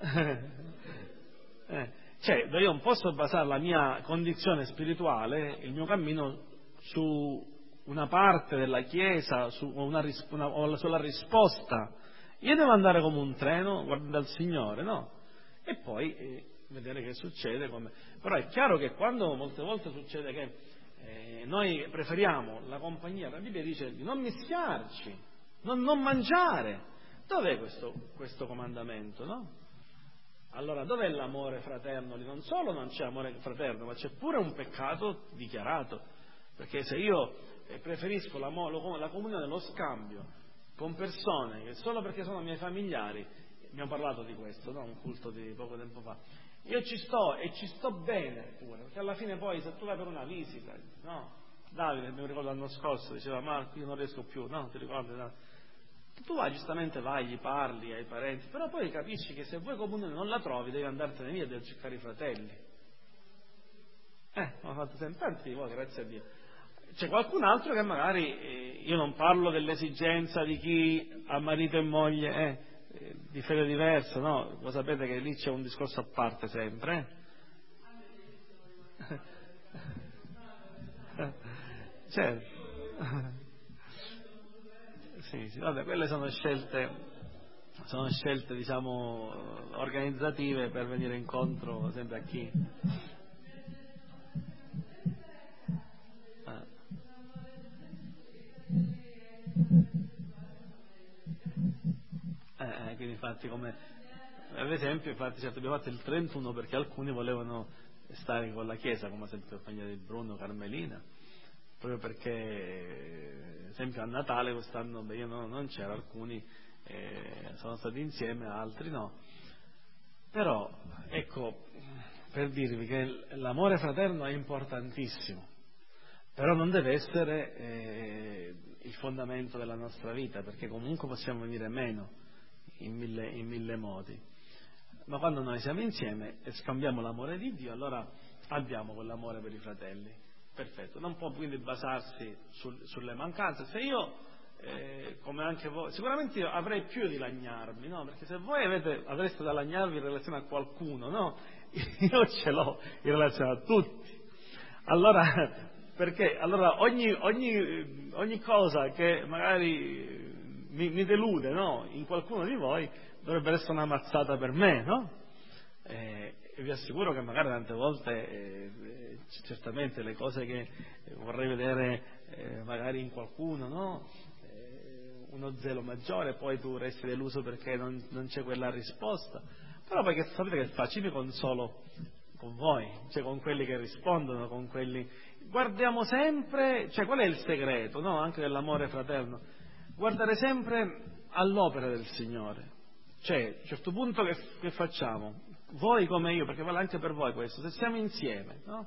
Cioè, io non posso basare la mia condizione spirituale, il mio cammino, su una parte della Chiesa, o sulla risposta. Io devo andare come un treno, guardando al Signore, no? E poi vedere che succede. Però è chiaro che quando molte volte succede che noi preferiamo la compagnia, la Bibbia dice di non mischiarci, non mangiare. Dov'è questo comandamento, no? Allora, dov'è l'amore fraterno? Non solo non c'è amore fraterno, ma c'è pure un peccato dichiarato. Perché se io preferisco la comunione, lo scambio con persone che solo perché sono miei familiari, abbiamo parlato di questo, no? Un culto di poco tempo fa, io ci sto bene pure, perché alla fine poi se tu vai per una visita, no? Davide, mi ricordo l'anno scorso, diceva Marco io non riesco più, no? Ti ricordi? No? Tu giustamente vai, gli parli ai parenti, però poi capisci che se vuoi comunione non la trovi, devi andartene via, devi cercare i fratelli. Ho fatto sempre tanti di voi, grazie a Dio. C'è qualcun altro che magari, io non parlo dell'esigenza di chi ha marito e moglie, di fede diversa, no? Voi sapete che lì c'è un discorso a parte sempre. Certo. Sì, vabbè, quelle sono scelte diciamo organizzative per venire incontro sempre a chi. Quindi infatti come ad esempio infatti abbiamo fatto il 31 perché alcuni volevano stare con la Chiesa, come ad esempio la famiglia di Bruno, Carmelina, proprio perché ad esempio a Natale quest'anno io non c'ero, alcuni sono stati insieme, altri no. Però ecco, per dirvi che l'amore fraterno è importantissimo, però non deve essere il fondamento della nostra vita, perché comunque possiamo venire meno in mille modi. Ma quando noi siamo insieme e scambiamo l'amore di Dio, allora abbiamo quell'amore per i fratelli. Perfetto, non può quindi basarsi sulle mancanze. Se io, come anche voi, sicuramente io avrei più di lagnarmi, no? Perché se voi avreste da lagnarvi in relazione a qualcuno, no? Io ce l'ho in relazione a tutti. Allora, perché? Allora ogni cosa che magari mi delude, no? In qualcuno di voi dovrebbe essere una mazzata per me, no? E vi assicuro che magari tante volte certamente le cose che vorrei vedere magari in qualcuno, no? Uno zelo maggiore, poi tu resti deluso perché non c'è quella risposta, però perché sapete che faccio, mi consolo con voi, cioè con quelli che rispondono, con quelli. Guardiamo sempre, cioè qual è il segreto, no? Anche dell'amore fraterno, guardare sempre all'opera del Signore. Cioè, a un certo punto che facciamo? Voi come io, perché vale anche per voi questo, se siamo insieme, no?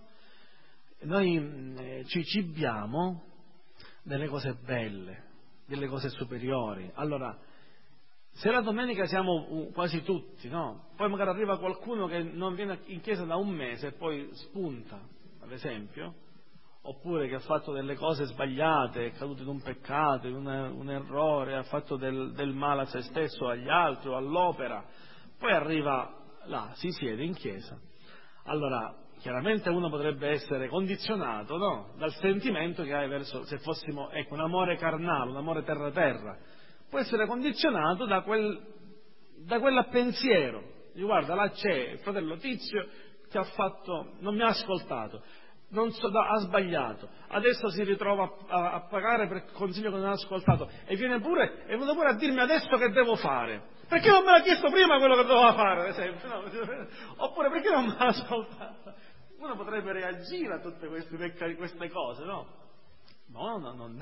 Noi ci cibiamo delle cose belle, delle cose superiori. Allora, se la domenica siamo quasi tutti, no? Poi magari arriva qualcuno che non viene in chiesa da un mese e poi spunta, ad esempio, oppure che ha fatto delle cose sbagliate, è caduto in un peccato, in un errore, ha fatto del male a se stesso, agli altri o all'opera, poi arriva là, si siede in chiesa. Allora, chiaramente uno potrebbe essere condizionato, no? Dal sentimento che hai verso, se fossimo, ecco, un amore carnale, un amore terra-terra, può essere condizionato da quel pensiero. Guarda, là c'è il fratello Tizio che non mi ha ascoltato, ha sbagliato, adesso si ritrova a pagare per consiglio che non ha ascoltato e viene pure a dirmi adesso che devo fare, perché non me l'ha chiesto prima quello che doveva fare, ad esempio, no? Oppure perché non me l'ha ascoltato. Uno potrebbe reagire a tutte queste cose, no? No, non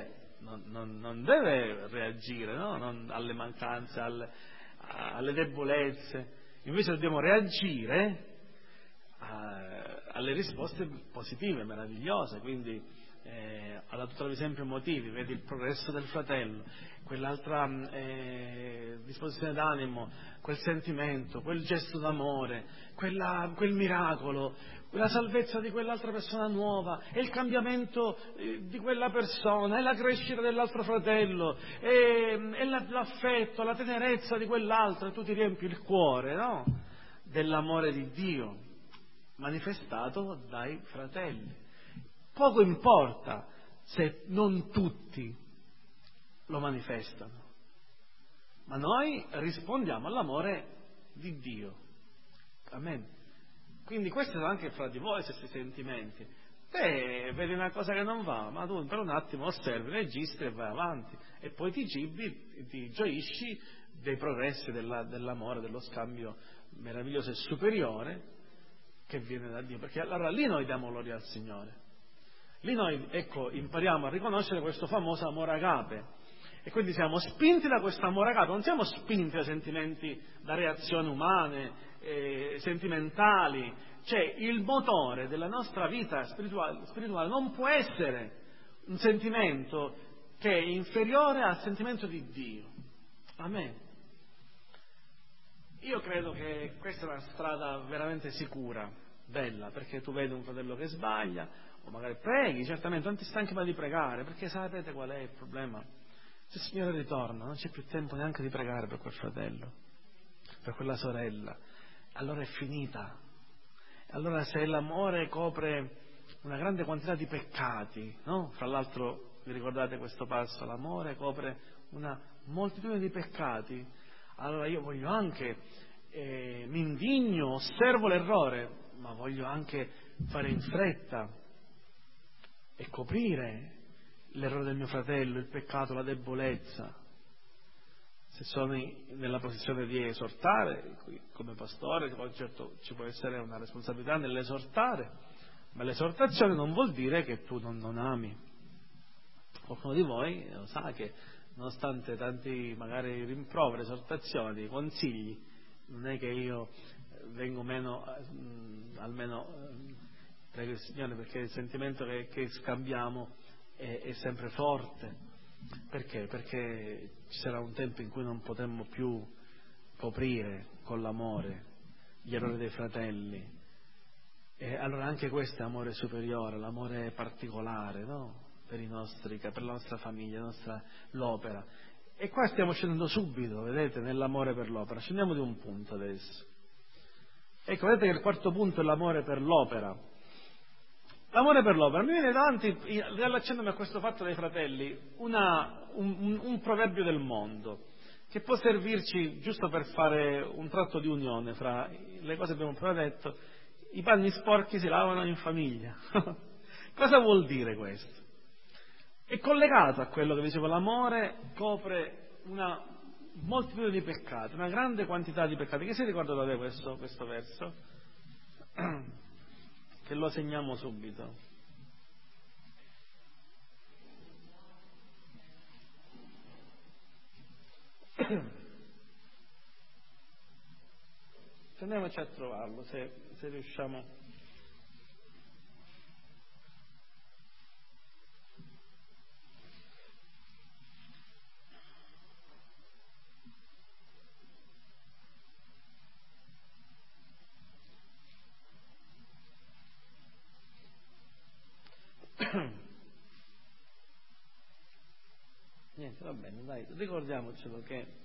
deve reagire, no? Alle mancanze, alle debolezze, invece dobbiamo reagire alle risposte positive, meravigliose, quindi ha dato tra esempi emotivi, vedi il progresso del fratello, quell'altra disposizione d'animo, quel sentimento, quel gesto d'amore, quel miracolo, la salvezza di quell'altra persona nuova, e il cambiamento di quella persona, e la crescita dell'altro fratello, e l'affetto, la tenerezza di quell'altro, e tu ti riempi il cuore, no? Dell'amore di Dio manifestato dai fratelli. Poco importa se non tutti lo manifestano, ma noi rispondiamo all'amore di Dio. Amen. Quindi questi sono anche fra di voi questi sentimenti. Te vedi una cosa che non va, ma tu per un attimo osservi, registri e vai avanti, e poi ti cibi, ti gioisci dei progressi dell'amore, dello scambio meraviglioso e superiore che viene da Dio, perché allora lì noi diamo gloria al Signore. Lì noi, impariamo a riconoscere questo famoso amore agape, e quindi siamo spinti da questo amore agape, non siamo spinti da sentimenti, da reazioni umane, sentimentali. Cioè il motore della nostra vita spirituale non può essere un sentimento che è inferiore al sentimento di Dio. Amen. Io credo che questa è una strada veramente sicura, bella, perché tu vedi un fratello che sbaglia, o magari preghi, certamente, non ti stanchi mai di pregare, perché sapete qual è il problema? Se il Signore ritorna, non c'è più tempo neanche di pregare per quel fratello, per quella sorella, allora è finita. Allora se l'amore copre una grande quantità di peccati, no? Fra l'altro, vi ricordate questo passo? L'amore copre una moltitudine di peccati. Allora io voglio anche, mi indigno, osservo l'errore, ma voglio anche fare in fretta e coprire l'errore del mio fratello, il peccato, la debolezza. Se sono nella posizione di esortare, come pastore, certo ci può essere una responsabilità nell'esortare, ma l'esortazione non vuol dire che tu non ami. Qualcuno di voi lo sa che nonostante tanti magari rimproveri, esortazioni, consigli, non è che io vengo meno, almeno prego il Signore, perché il sentimento che scambiamo è sempre forte. Perché? Perché ci sarà un tempo in cui non potremmo più coprire con l'amore gli errori dei fratelli, e allora anche questo è amore superiore, l'amore particolare, no? Per la nostra famiglia, l'opera. E qua stiamo scendendo subito, vedete, nell'amore per l'opera. Scendiamo di un punto adesso. Ecco, vedete che il quarto punto è l'amore per l'opera. L'amore per l'opera. Mi viene davanti, riallacciandomi a questo fatto dei fratelli, un proverbio del mondo, che può servirci giusto per fare un tratto di unione fra le cose che abbiamo prima detto. I panni sporchi si lavano in famiglia. Cosa vuol dire questo? È collegato a quello che dicevo, l'amore copre una moltitudine di peccati, una grande quantità di peccati. Che si ricorda da te questo verso? Che lo segniamo subito. Andiamoci a trovarlo, se riusciamo. Niente, va bene, dai, ricordiamocelo che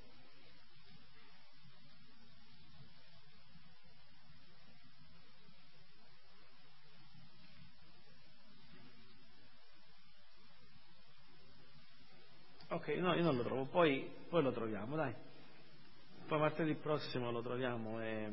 ok, no, io non lo trovo, poi lo troviamo, dai. Poi martedì prossimo lo troviamo e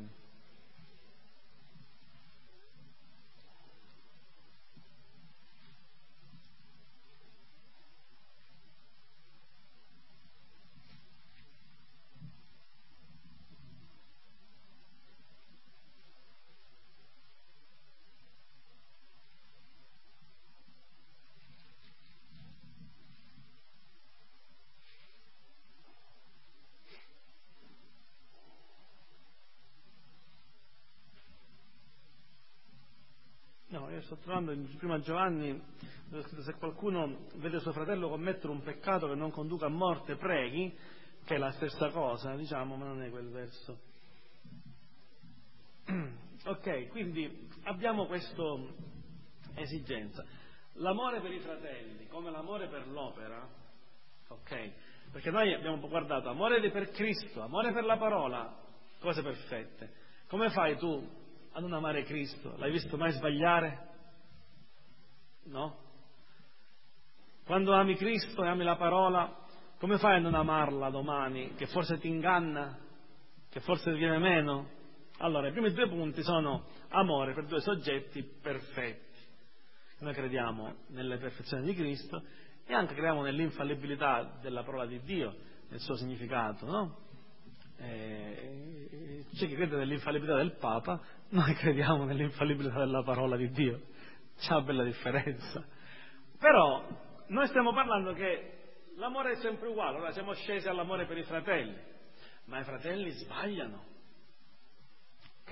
sto trovando in prima Giovanni, dove è scritto: se qualcuno vede suo fratello commettere un peccato che non conduca a morte, preghi, che è la stessa cosa, diciamo, ma non è quel verso. Ok, quindi abbiamo questa esigenza. L'amore per i fratelli, come l'amore per l'opera, ok? Perché noi abbiamo guardato amore per Cristo, amore per la parola, cose perfette. Come fai tu a non amare Cristo? L'hai visto mai sbagliare? No? Quando ami Cristo e ami la parola, come fai a non amarla domani, che forse ti inganna, che forse viene meno? Allora, i primi due punti sono amore per due soggetti perfetti. Noi crediamo nelle perfezioni di Cristo e anche crediamo nell'infallibilità della parola di Dio, nel suo significato, no? C'è chi crede nell'infallibilità del Papa, noi crediamo nell'infallibilità della parola di Dio. C'è una bella differenza. Però noi stiamo parlando che l'amore è sempre uguale. Ora siamo scesi all'amore per i fratelli, ma i fratelli sbagliano, ok?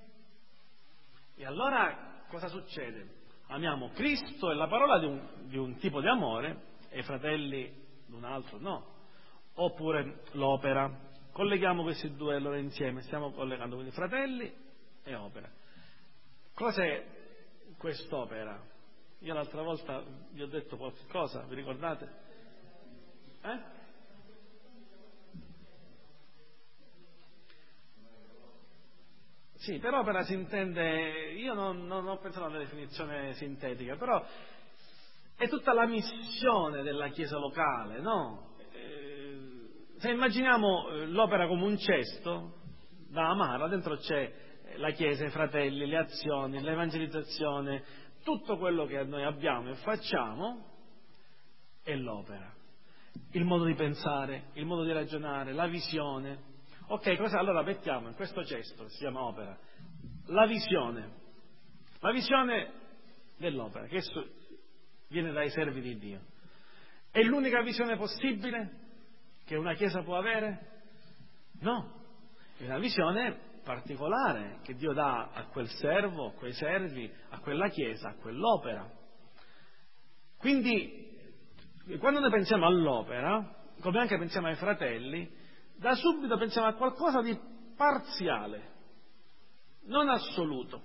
E allora cosa succede? Amiamo Cristo e la parola di un tipo di amore e i fratelli di un altro no. Oppure l'opera. Colleghiamo questi due allora insieme, stiamo collegando quindi fratelli e opera. Cos'è quest'opera? Io l'altra volta vi ho detto qualche cosa, vi ricordate? Sì, per opera si intende, io non ho pensato a una definizione sintetica, però è tutta la missione della Chiesa locale, no? Se immaginiamo l'opera come un cesto da amare, dentro c'è la Chiesa, i fratelli, le azioni, l'evangelizzazione, tutto quello che noi abbiamo e facciamo è l'opera. Il modo di pensare, il modo di ragionare, la visione. Ok, allora mettiamo in questo cesto, si chiama opera, la visione dell'opera, che viene dai servi di Dio. È l'unica visione possibile che una Chiesa può avere? No, è una visione particolare che Dio dà a quel servo, a quei servi, a quella Chiesa, a quell'opera. Quindi, quando noi pensiamo all'opera, come anche pensiamo ai fratelli, da subito pensiamo a qualcosa di parziale, non assoluto.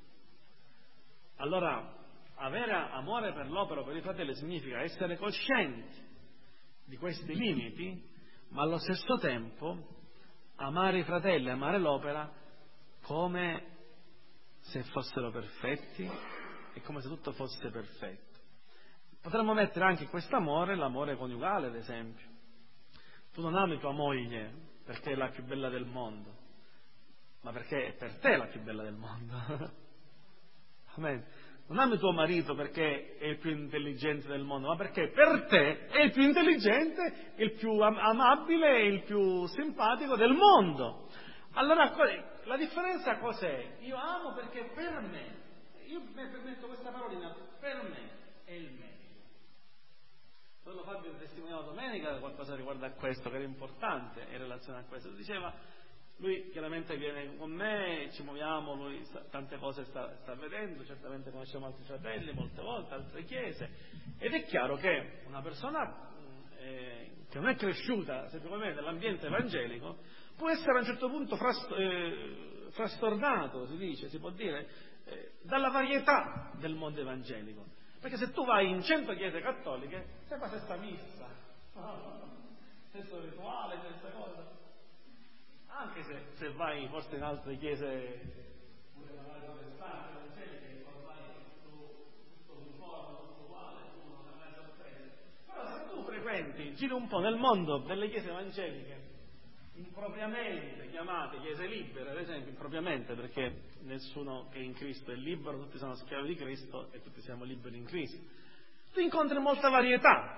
Allora, avere amore per l'opera o per i fratelli significa essere coscienti di questi limiti, ma allo stesso tempo amare i fratelli, amare l'opera come se fossero perfetti e come se tutto fosse perfetto. Potremmo mettere anche in questo amore l'amore coniugale, ad esempio. Tu non ami tua moglie perché è la più bella del mondo, ma perché è per te la più bella del mondo. Amen. Non ami tuo marito perché è il più intelligente del mondo, ma perché per te è il più intelligente, il più amabile e il più simpatico del mondo. Allora la differenza cos'è? Io amo perché per me, io mi permetto questa parolina, per me è il meglio. Quello Fabio testimoniava domenica qualcosa riguardo a questo, che era importante in relazione a questo. Diceva, lui chiaramente viene con me, ci muoviamo, lui tante cose sta vedendo, certamente conosciamo altri fratelli, molte volte, altre chiese, ed è chiaro che una persona che non è cresciuta, secondo me, nell'ambiente evangelico, può essere a un certo punto frastornato, si può dire, dalla varietà del mondo evangelico. Perché se tu vai in 100 chiese cattoliche, sembra la stessa missa, stesso rituale, stessa cosa. Anche se vai forse in altre chiese, pure magari protestanti, evangeliche, ormai tutto uniforme, tutto uguale, tu non hai mai sorprese. Però se tu frequenti, giri un po' nel mondo delle chiese evangeliche, impropriamente chiamate chiese libere, ad esempio, impropriamente perché nessuno che è in Cristo è libero, tutti sono schiavi di Cristo e tutti siamo liberi in Cristo. Tu incontri molta varietà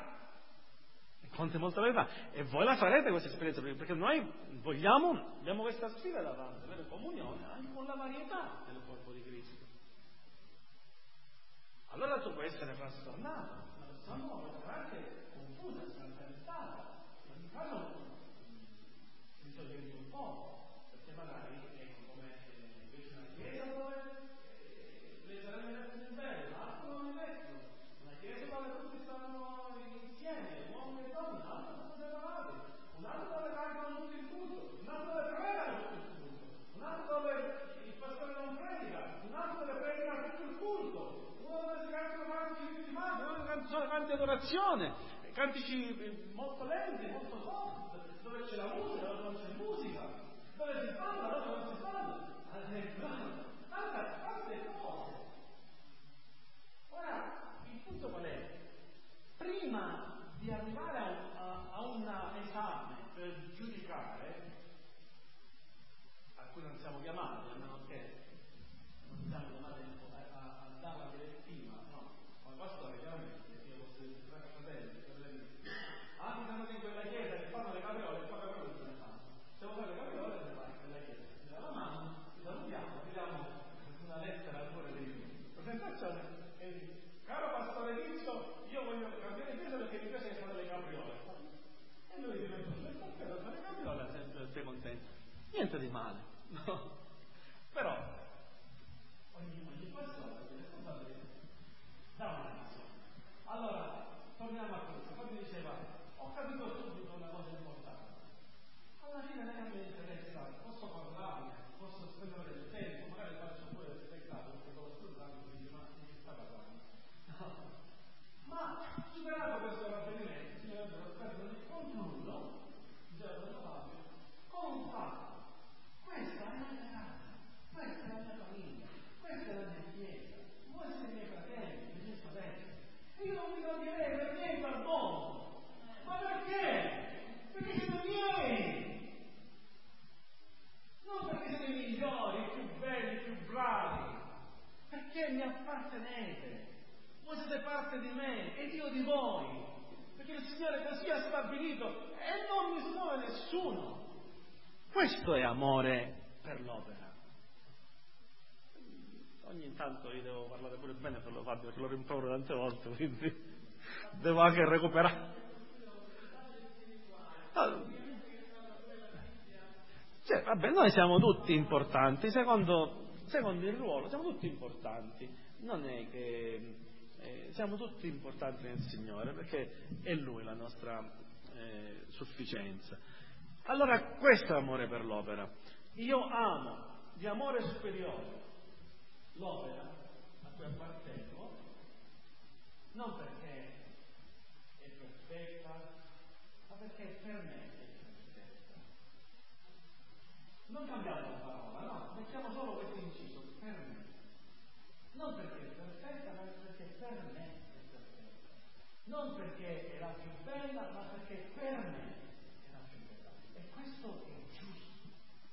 e voi la farete questa esperienza, perché noi abbiamo questa sfida davanti, avere comunione anche con la varietà del corpo di Cristo. Allora tu puoi essere frastornato, una persona può essere anche confusa, scandalizzata, in ogni caso si sorprende un po', perché magari come invece una chiesa dove le sorelle del bene concentrazione, cantici molto lenti, molto soft, dove c'è la musica, dove non c'è musica, dove si parla, dove non si parla, tante cose. Ora, il punto qual è? Prima di arrivare a un esame per giudicare, a cui non siamo chiamati, a meno che non siamo chiamati a dare la direttiva, no? Ma pastore, chiaramente, io posso dire, fratelli, anche se in quella chiesa che fanno le capriole, e poi capriole se ne fanno. Se vuoi fare le capriole, se ne fai in quella chiesa. Ti dà la mano, ti salutiamo, ti diamo una lettera al cuore di Dio. Presentazione, e dici, caro pastore Tizio, io voglio cambiare chiesa perché mi piace fare le capriole. E lui dice, perché fare le capriole, sei contento. Niente di male, no? Però ogni persona è responsabile da una nazione. Allora, torniamo a questo. Poi mi diceva, ho capito subito una cosa importante. Alla fine non mi interessa, posso parlarne, posso spendere del tempo, magari faccio pure il spettacolo, perché con lo scusate mi dice, ma di che sta parlando? No. Ma superato questo ravvedimento, signore, concludo, diceva Fabio, con un fatto. Questa è la mia casa, questa è la mia famiglia, questa è la mia chiesa, voi siete i miei fratelli, le mie sorelle. Io non vi cambierei per niente al mondo. Ma perché? Perché siete miei. Non perché siete i migliori, i più belli, i più bravi. Perché mi appartenete. Voi siete parte di me ed io di voi. Perché il Signore così ha stabilito e non mi smuove nessuno. Questo è amore per l'opera. Ogni tanto io devo parlare pure bene per lo Fabio, perché lo rimprovero tante volte, quindi devo anche recuperare. Cioè, vabbè, noi siamo tutti importanti, secondo il ruolo, siamo tutti importanti. Non è che siamo tutti importanti nel Signore, perché è Lui la nostra sufficienza. Allora questo è amore per l'opera. Io amo di amore superiore l'opera a cui appartengo, non perché è perfetta, ma perché per me è perfetta. Non cambiamo la parola, no, mettiamo solo questo inciso, per me. Non perché è perfetta, ma perché per me è perfetta. Non perché è la più bella, ma perché per me è la più bella. E questo è giusto.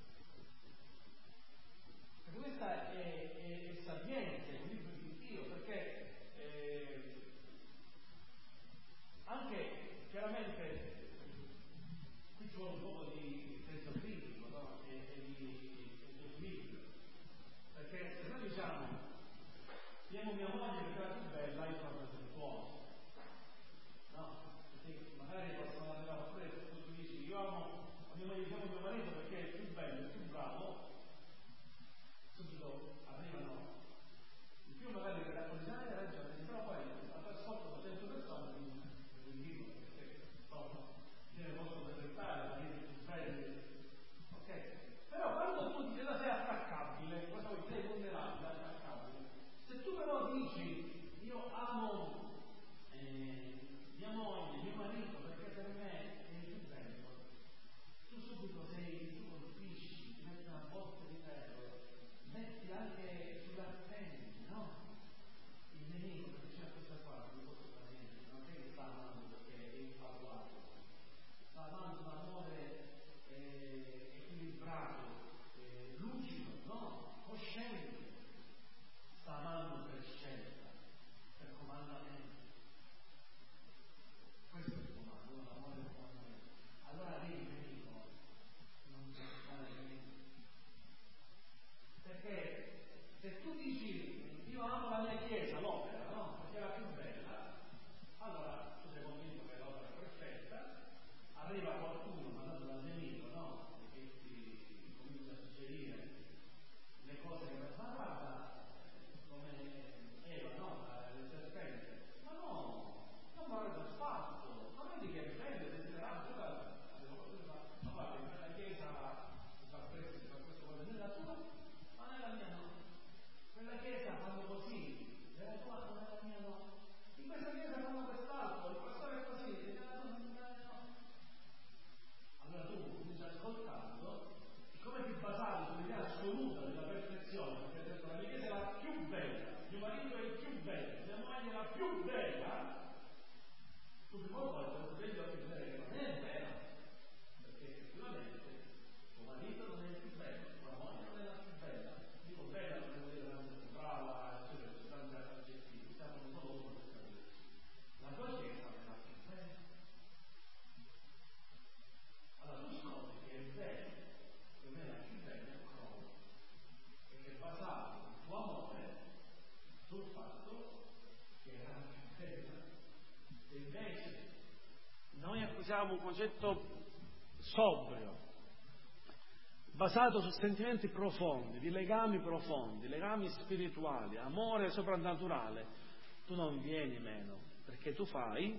Perché questa è sapienza, è un libro di Dio, perché anche chiaramente qui ci vuole un po' di senso critico, no? e di equilibrio. Perché se noi diciamo amo mia moglie perché è la più bella, io sono presuntuoso. No? Perché magari possono arrivare pure se tu dici io amo a mia moglie, amo mio marito perché è il più bello, il più bravo, subito arrivano in più magari per la condizionare la ragione, però poi a trasporto 200 persone quindi perché insomma viene posso presentare la vita più bella. Ok? Però quando tu sei attaccabile, cosa vuoi? Sei vulnerabile, attaccabile. Se tu però dici un concetto sobrio, basato su sentimenti profondi, di legami profondi, legami spirituali, amore soprannaturale, tu non vieni meno, perché tu fai,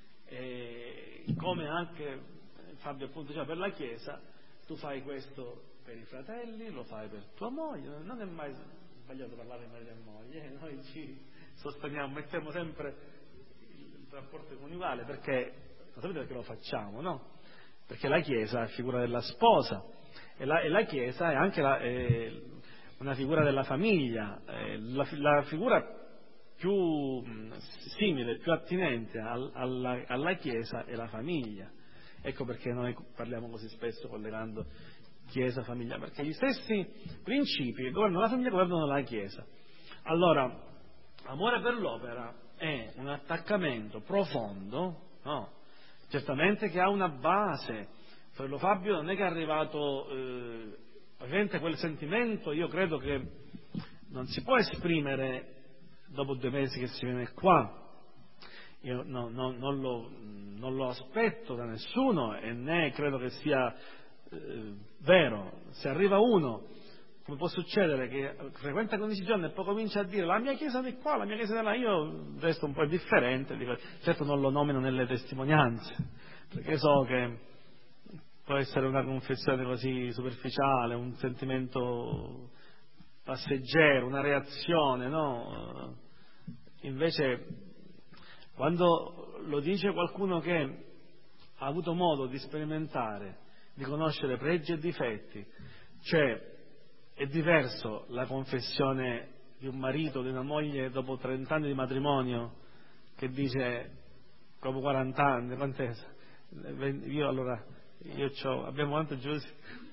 come anche Fabio appunto diceva per la Chiesa, tu fai questo per i fratelli, lo fai per tua moglie, non è mai sbagliato parlare di marito e moglie, noi ci sosteniamo, mettiamo sempre il rapporto coniugale, perché non sapete perché lo facciamo, no? Perché la Chiesa è figura della sposa e la Chiesa è anche una figura della famiglia, la figura più simile, più attinente alla Chiesa è la famiglia. Ecco perché noi parliamo così spesso collegando Chiesa, famiglia, perché gli stessi principi che governano la famiglia governano la Chiesa. Allora, amore per l'opera è un attaccamento profondo, no? Certamente che ha una base. Fratello Fabio non è che è arrivato, ovviamente quel sentimento io credo che non si può esprimere dopo 2 mesi che si viene qua. Io non lo aspetto da nessuno e né credo che sia vero. Se arriva uno, come può succedere, che frequenta 15 giorni e poi comincia a dire la mia chiesa di qua, la mia chiesa di là, io resto un po' indifferente, dico, certo non lo nomino nelle testimonianze, perché so che può essere una confessione così superficiale, un sentimento passeggero, una reazione, no? Invece, quando lo dice qualcuno che ha avuto modo di sperimentare, di conoscere pregi e difetti, cioè è diverso la confessione di un marito, di una moglie dopo 30 anni di matrimonio che dice dopo 40 anni, quant'è? Abbiamo quanto, Giusy?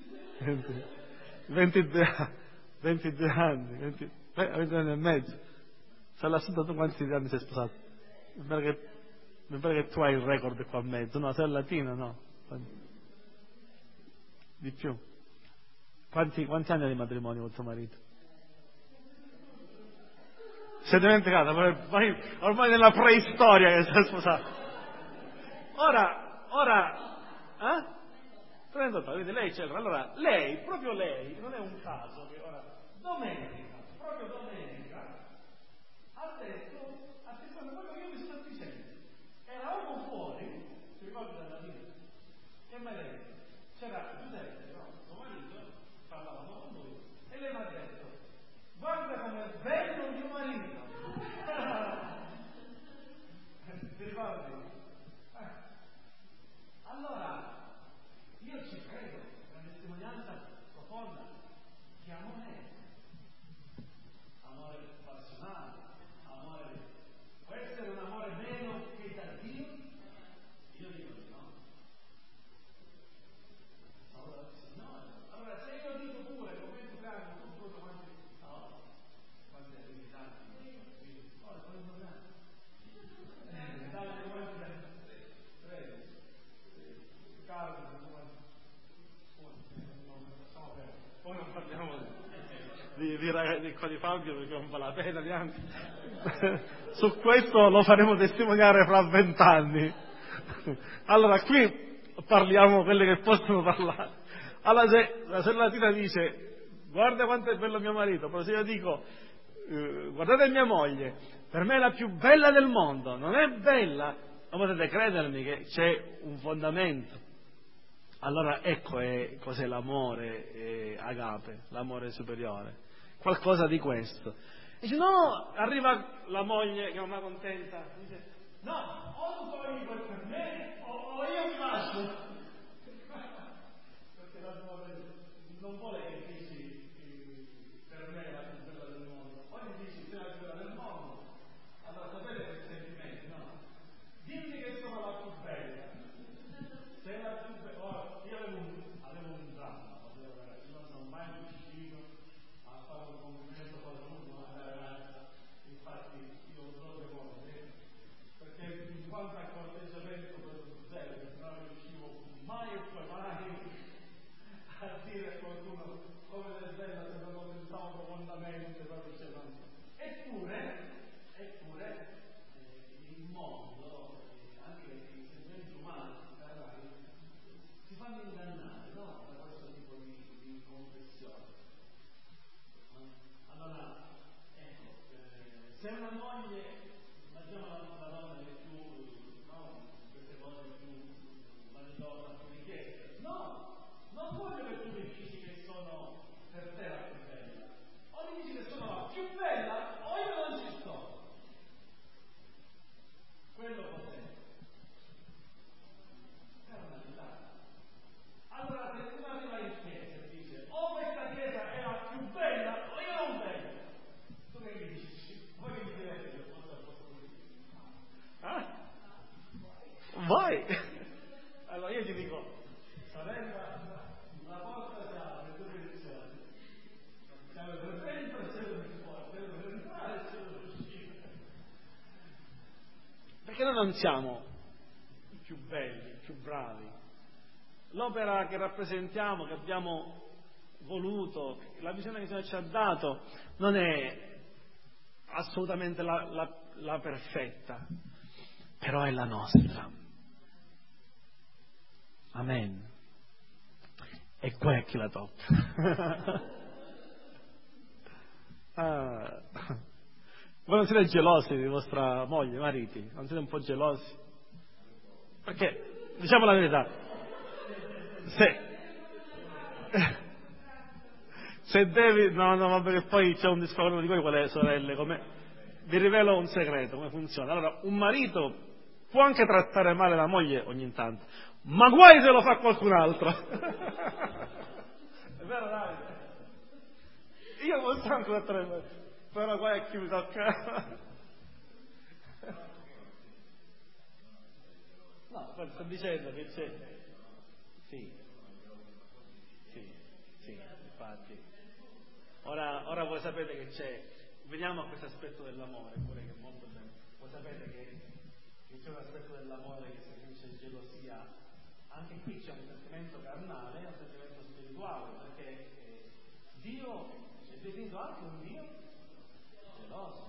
22 anni, 20 anni e mezzo. Se all'assunto tu quanti anni sei sposato? Mi pare che tu hai il record qua a mezzo, no? Sei latino, no? Di più. Quanti anni di matrimonio con tuo marito? Si è dimenticato, ormai nella preistoria che si è sposato. Ora, 38, vedi, lei c'è. Allora, proprio lei, non è un caso che ora, proprio domenica, ha detto quello che io mi sto dicendo. Eravamo fuori, ti ricordi dalla fine? Che mi ha detto? C'era Giuseppe, no? Suo marito, parlavamo con lui, e lei mi ha detto, guarda com'è bello mio marito. Ti ricordi? Allora, io ci credo, è una testimonianza profonda che amore passionale, può essere un amore meno che da Dio? Io dico di no. Allora, Signore, allora se io dico pure, come tu cambio, confronto quante abilità, ora quali problemi? Poi non parliamo di Fabio perché non vale la pena neanche. Su questo lo faremo testimoniare fra 20 anni. Allora qui parliamo quelle che possono parlare. Allora se la sorella dice guarda quanto è bello mio marito, però se io dico guardate mia moglie, per me è la più bella del mondo, non è bella, non potete credermi che c'è un fondamento. Allora ecco cos'è l'amore agape, l'amore superiore, qualcosa di questo. Dice no, arriva la moglie che non è contenta, dice no, o tu poi per me o io mi lascio. Perché l'amore non vuole che dici per me è la più bella del mondo, poi dici sei la più bella del mondo. Allora sapete che sentimenti, no? Dimmi che sono la più bella. Sei la più bella. Io avevo un dramma, non sono mai riuscito a fare un complimento a qualcuno, a una ragazza. Infatti io ho 2 cose, perché in quanto a corteggiamento per zero, non riuscivo non siamo i più belli, i più bravi. L'opera che rappresentiamo, che abbiamo voluto, la visione che il Signore ci ha dato, non è assolutamente la perfetta, però è la nostra. Amen. E qua è chi la tocca. Voi non siete gelosi di vostra moglie, mariti? Non siete un po' gelosi? Perché, diciamo la verità, se devi... No, ma perché poi c'è un discorso di voi con le sorelle, vi rivelo un segreto, come funziona. Allora, un marito può anche trattare male la moglie ogni tanto, ma guai se lo fa qualcun altro. È vero, Davide? Io posso anche trattare male, però guai a chi mi tocca. No, poi sto dicendo che c'è. Sì, infatti. Ora voi sapete che c'è. Veniamo a questo aspetto dell'amore, pure che è molto bello. Voi sapete che c'è un aspetto dell'amore che si definisce gelosia. Anche qui c'è un sentimento carnale e un sentimento spirituale, perché Dio è definito anche un Dio geloso.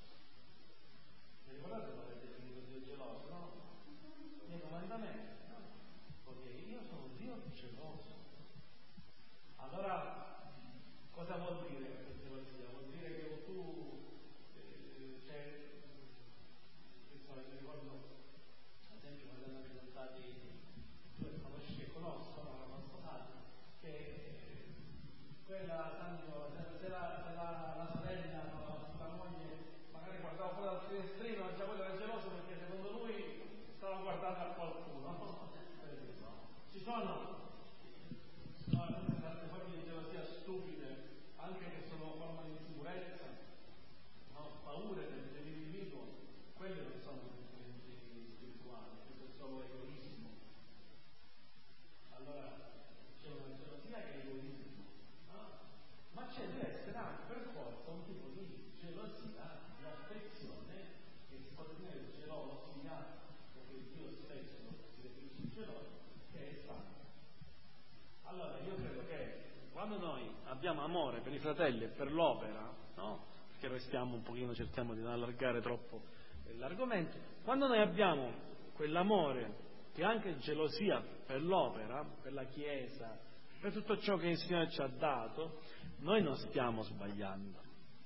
Vi ricordate quando è definito Dio geloso, no? Nei comandamenti, no? Perché io sono un Dio geloso. Allora, cosa vuol dire questa gelosia? Vuol dire che tu, mi ricordo, ad esempio, quando erano presentati, che conoscono, hanno sposato, che quella, se la sorella, la moglie, magari guardava fuori dal finestrino, già quello era geloso perché secondo lui stava guardando a qualcuno. Ci sono tante forme di gelosia stupide, anche che sono forme di insicurezza, no? Paure dell'individuo. Quelli non sono sentimenti spirituali, questo è solo egoismo. Allora c'è una gelosia che è egoismo, no? Ma deve essere anche per forza un tipo di gelosia, di affezione, che si può definire gelosia, perché Dio stesso si definisce geloso, che è santo. Allora io credo che quando noi abbiamo amore per i fratelli e per l'opera, no? Perché restiamo un pochino, cerchiamo di non allargare troppo l'argomento, quando noi abbiamo quell'amore che è anche gelosia per l'opera, per la Chiesa, per tutto ciò che il Signore ci ha dato, noi non stiamo sbagliando.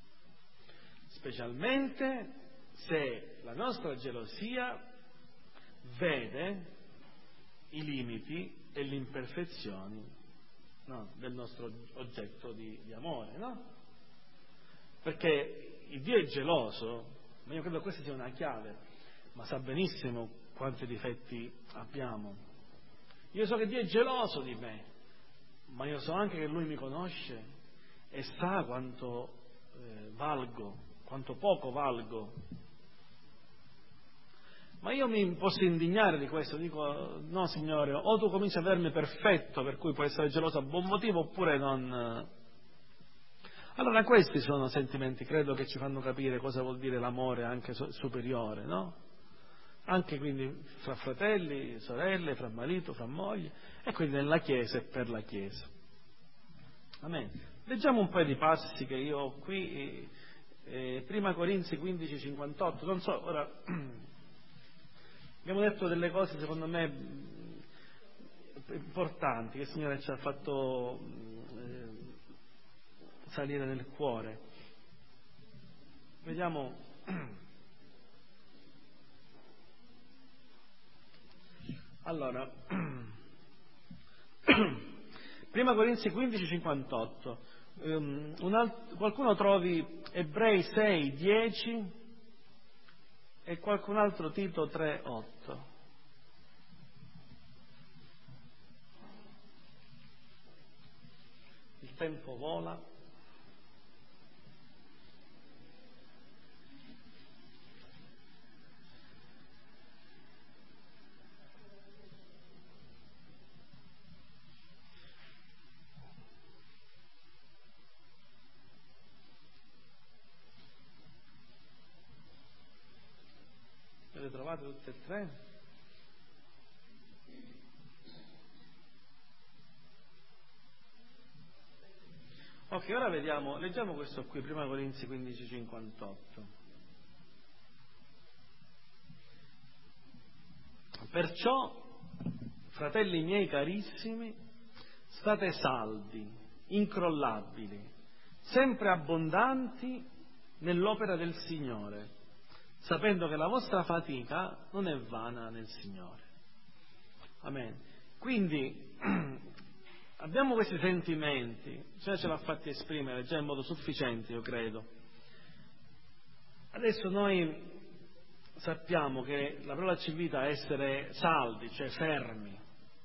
Specialmente se la nostra gelosia vede i limiti e le imperfezioni, no, del nostro oggetto di amore, no? Perché il Dio è geloso, ma io credo che questa sia una chiave, ma sa benissimo quanti difetti abbiamo. Io so che Dio è geloso di me, ma io so anche che Lui mi conosce e sa quanto valgo, quanto poco valgo. Ma io mi posso indignare di questo, dico no Signore, o tu cominci a vedermi perfetto per cui puoi essere geloso a buon motivo oppure non. Allora questi sono sentimenti, credo, che ci fanno capire cosa vuol dire l'amore anche superiore, no? Anche quindi fra fratelli, sorelle, fra marito, fra moglie e quindi nella Chiesa e per la Chiesa. Amen. Leggiamo un paio di passi che io ho qui, Prima Corinzi 15:58, non so, ora abbiamo detto delle cose secondo me importanti che il Signore ci ha fatto salire nel cuore. Vediamo allora Prima Corinzi 15:58, qualcuno trovi Ebrei 6:10 e qualcun altro Tito 3:8. Il tempo vola. Avete trovate tutte e tre? Ok, ora vediamo, leggiamo questo qui, 1 Corinzi 15:58. Perciò, fratelli miei carissimi, state saldi, incrollabili, sempre abbondanti nell'opera del Signore, sapendo che la vostra fatica non è vana nel Signore. Amen. Quindi abbiamo questi sentimenti, cioè ce l'ha fatti esprimere già in modo sufficiente, io credo. Adesso noi sappiamo che la parola ci invita a essere saldi, cioè fermi,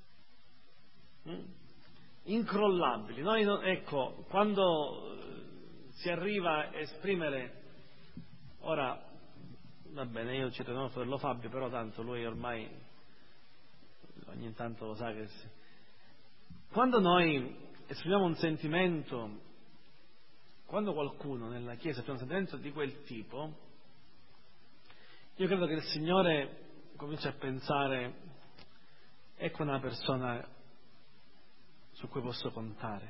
incrollabili. Noi ecco, quando si arriva a esprimere, ora va bene, io cito il nostro fratello Fabio, però tanto lui ormai ogni tanto lo sa che quando noi esprimiamo un sentimento, quando qualcuno nella Chiesa fa un sentimento di quel tipo, io credo che il Signore comincia a pensare: ecco una persona su cui posso contare.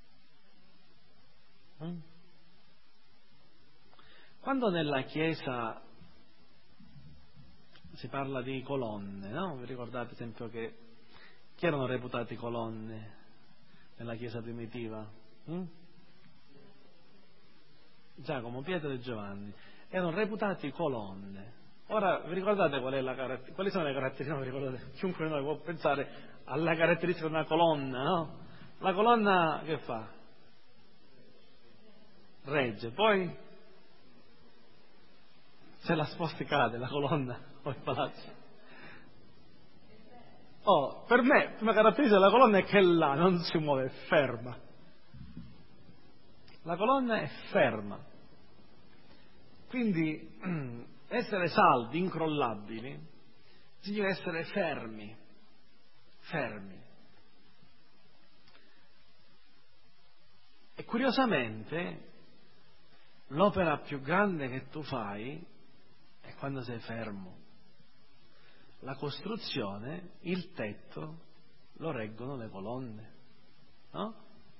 Quando nella Chiesa si parla di colonne, no? Vi ricordate, ad esempio, che chi erano reputati colonne nella Chiesa primitiva? Giacomo, Pietro e Giovanni erano reputati colonne. Ora vi ricordate quali sono le caratteristiche? No, vi ricordate? Chiunque di noi può pensare alla caratteristica di una colonna, no? La colonna che fa? Regge, poi se la sposti cade la colonna o il palazzo. Per me una caratteristica della colonna è che là non si muove, è ferma. La colonna è ferma. Quindi essere saldi, incrollabili, significa essere fermi. E curiosamente l'opera più grande che tu fai è quando sei fermo. La costruzione, il tetto, lo reggono le colonne, no?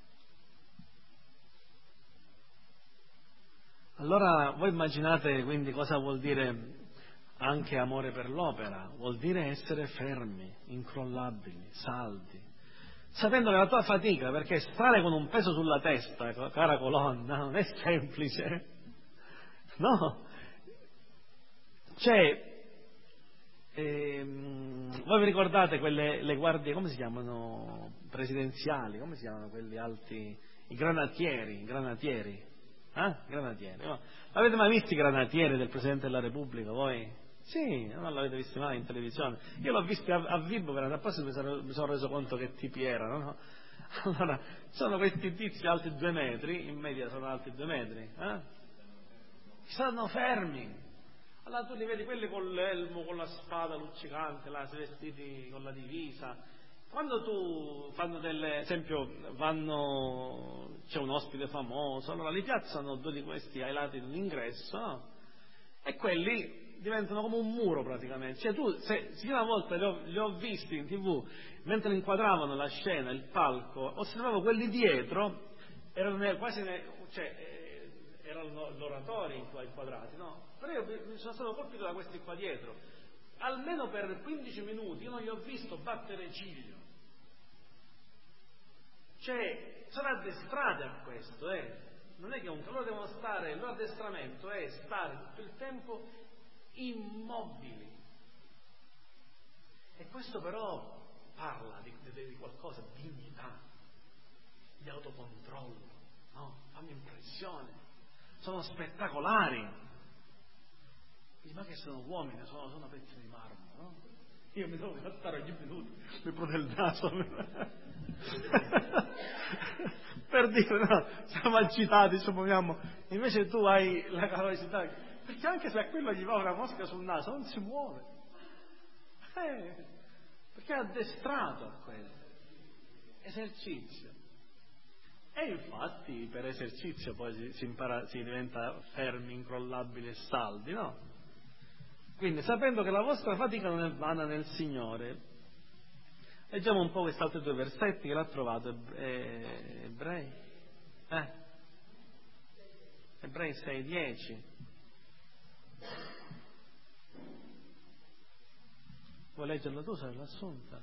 Allora voi immaginate quindi cosa vuol dire anche amore per l'opera? Vuol dire essere fermi, incrollabili, saldi, sapendo che la tua fatica, perché stare con un peso sulla testa, cara colonna, non è semplice, no? Voi vi ricordate le guardie, come si chiamano? Presidenziali, come si chiamano quelli alti? I granatieri. Granatieri. No. Avete mai visto i granatieri del Presidente della Repubblica voi? Sì, non l'avete visto mai in televisione. Io l'ho visto a Vibo, apposta mi sono reso conto che tipi erano, no? Allora, sono questi tizi alti 2 metri, in media sono alti 2 metri, stanno fermi. Allora tu li vedi quelli con l'elmo, con la spada luccicante, là, vestiti con la divisa. Quando tu fanno esempio, c'è un ospite famoso, allora li piazzano 2 di questi ai lati dell'ingresso, no? E quelli diventano come un muro praticamente. Cioè tu, se una volta li ho visti in TV, mentre inquadravano la scena, il palco, osservavo quelli dietro, erano quasi, erano l'oratorio inquadrati, no? Però io mi sono stato colpito da questi qua dietro. Almeno per 15 minuti io non li ho visto battere ciglio. Cioè, sono addestrati a questo, Non è che loro devono stare, il loro addestramento è stare tutto il tempo immobili. E questo però parla di qualcosa, di dignità, di autocontrollo, no? Fanno impressione, sono spettacolari. Ma che sono uomini, sono pezzi di marmo, no? Io mi devo stare ogni minuto, mi prode il naso per dire, no, siamo agitati, ci muoviamo, invece tu hai la capacità, perché anche se a quello gli va una mosca sul naso non si muove, perché è addestrato a quello. Esercizio. E infatti per esercizio poi si diventa fermi, incrollabili e saldi, no? Quindi, sapendo che la vostra fatica non è vana nel Signore. Leggiamo un po' questi altri 2 versetti che l'ha trovato, Ebrei. Ebrei 6:10. Vuoi leggerlo tu, sorella Assunta?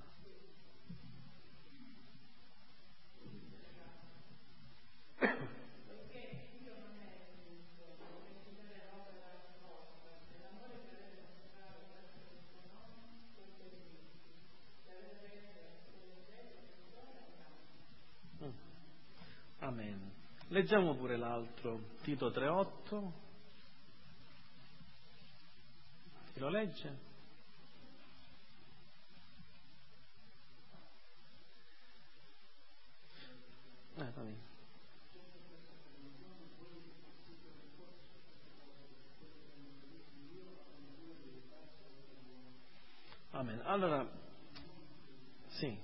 Amen. Leggiamo pure l'altro, Tito 3:8. Chi lo legge? Vai. Amen. Allora, sì.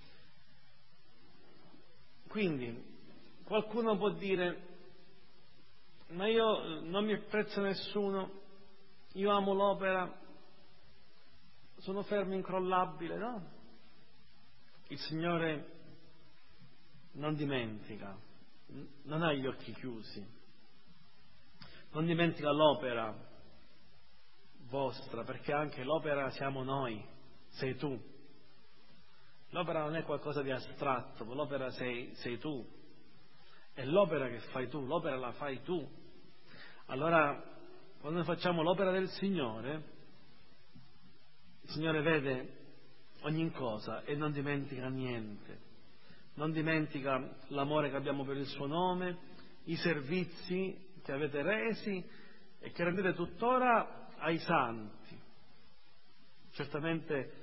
Quindi, qualcuno può dire, ma io non mi apprezzo nessuno, io amo l'opera, sono fermo, incrollabile, no? Il Signore non dimentica, non ha gli occhi chiusi, non dimentica l'opera vostra, perché anche l'opera siamo noi, sei tu. L'opera non è qualcosa di astratto, l'opera sei tu. È l'opera che fai tu, l'opera la fai tu. Allora, quando noi facciamo l'opera del Signore, il Signore vede ogni cosa e non dimentica niente. Non dimentica l'amore che abbiamo per il suo nome, i servizi che avete resi e che rendete tuttora ai santi. Certamente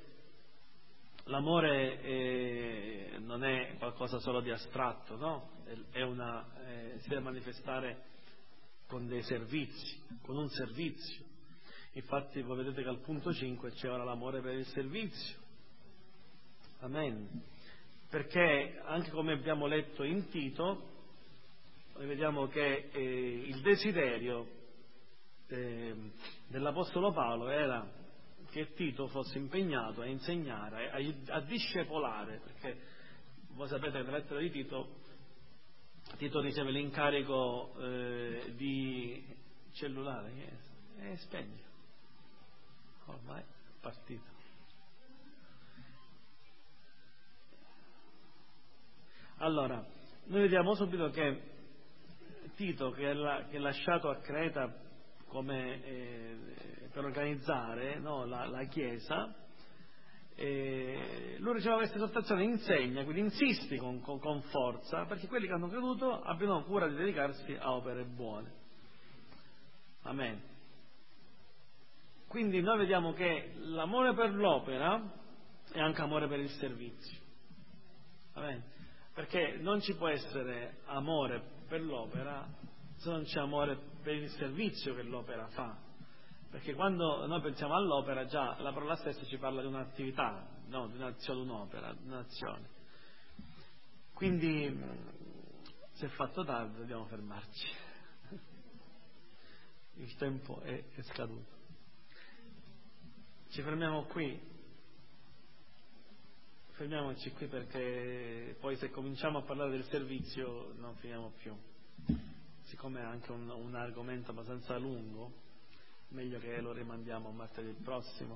l'amore non è qualcosa solo di astratto, no? Si deve manifestare con dei servizi, con un servizio. Infatti voi vedete che al punto 5 c'è ora l'amore per il servizio. Amen. Perché anche come abbiamo letto in Tito, noi vediamo che il desiderio dell'Apostolo Paolo era che Tito fosse impegnato a insegnare, a discepolare, perché voi sapete che nella lettera di Tito riceve l'incarico di cellulare, spegni, ormai è partito. Allora, noi vediamo subito che Tito, che è lasciato a Creta per organizzare, no, la Chiesa, lui riceve questa esortazione, insegna, quindi insisti con forza, perché quelli che hanno creduto abbiano cura di dedicarsi a opere buone. Amen. Quindi noi vediamo che l'amore per l'opera è anche amore per il servizio. Amen. Perché non ci può essere amore per l'opera se non c'è amore per il servizio che l'opera fa. Perché quando noi pensiamo all'opera, già la parola stessa ci parla di un'attività, no, di un'azione, un'opera, di un'azione. Quindi, se è fatto tardi, dobbiamo fermarci. Il tempo è scaduto. Ci fermiamo qui. Fermiamoci qui perché poi se cominciamo a parlare del servizio non finiamo più. Siccome è anche un argomento abbastanza lungo, meglio che lo rimandiamo a martedì prossimo.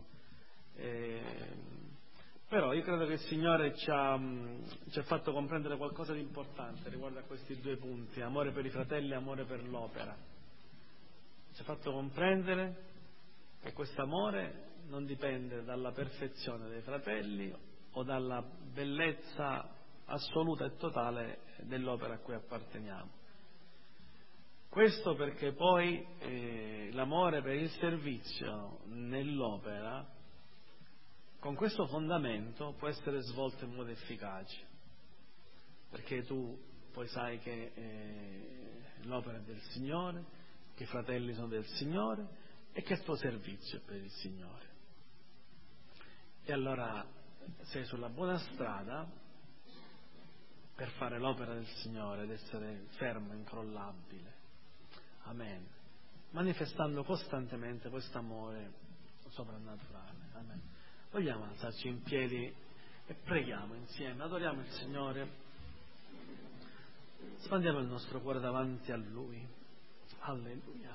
Però io credo che il Signore ci ha fatto comprendere qualcosa di importante riguardo a questi 2 punti, amore per i fratelli e amore per l'opera. Ci ha fatto comprendere che questo amore non dipende dalla perfezione dei fratelli o dalla bellezza assoluta e totale dell'opera a cui apparteniamo. Questo perché poi l'amore per il servizio nell'opera, con questo fondamento, può essere svolto in modo efficace, perché tu poi sai che l'opera è del Signore, che i fratelli sono del Signore e che il tuo servizio è per il Signore. E allora sei sulla buona strada per fare l'opera del Signore ed essere fermo, incrollabile. Amen. Manifestando costantemente questo amore soprannaturale. Amen. Vogliamo alzarci in piedi e preghiamo insieme, adoriamo il Signore, spandiamo il nostro cuore davanti a Lui. Alleluia.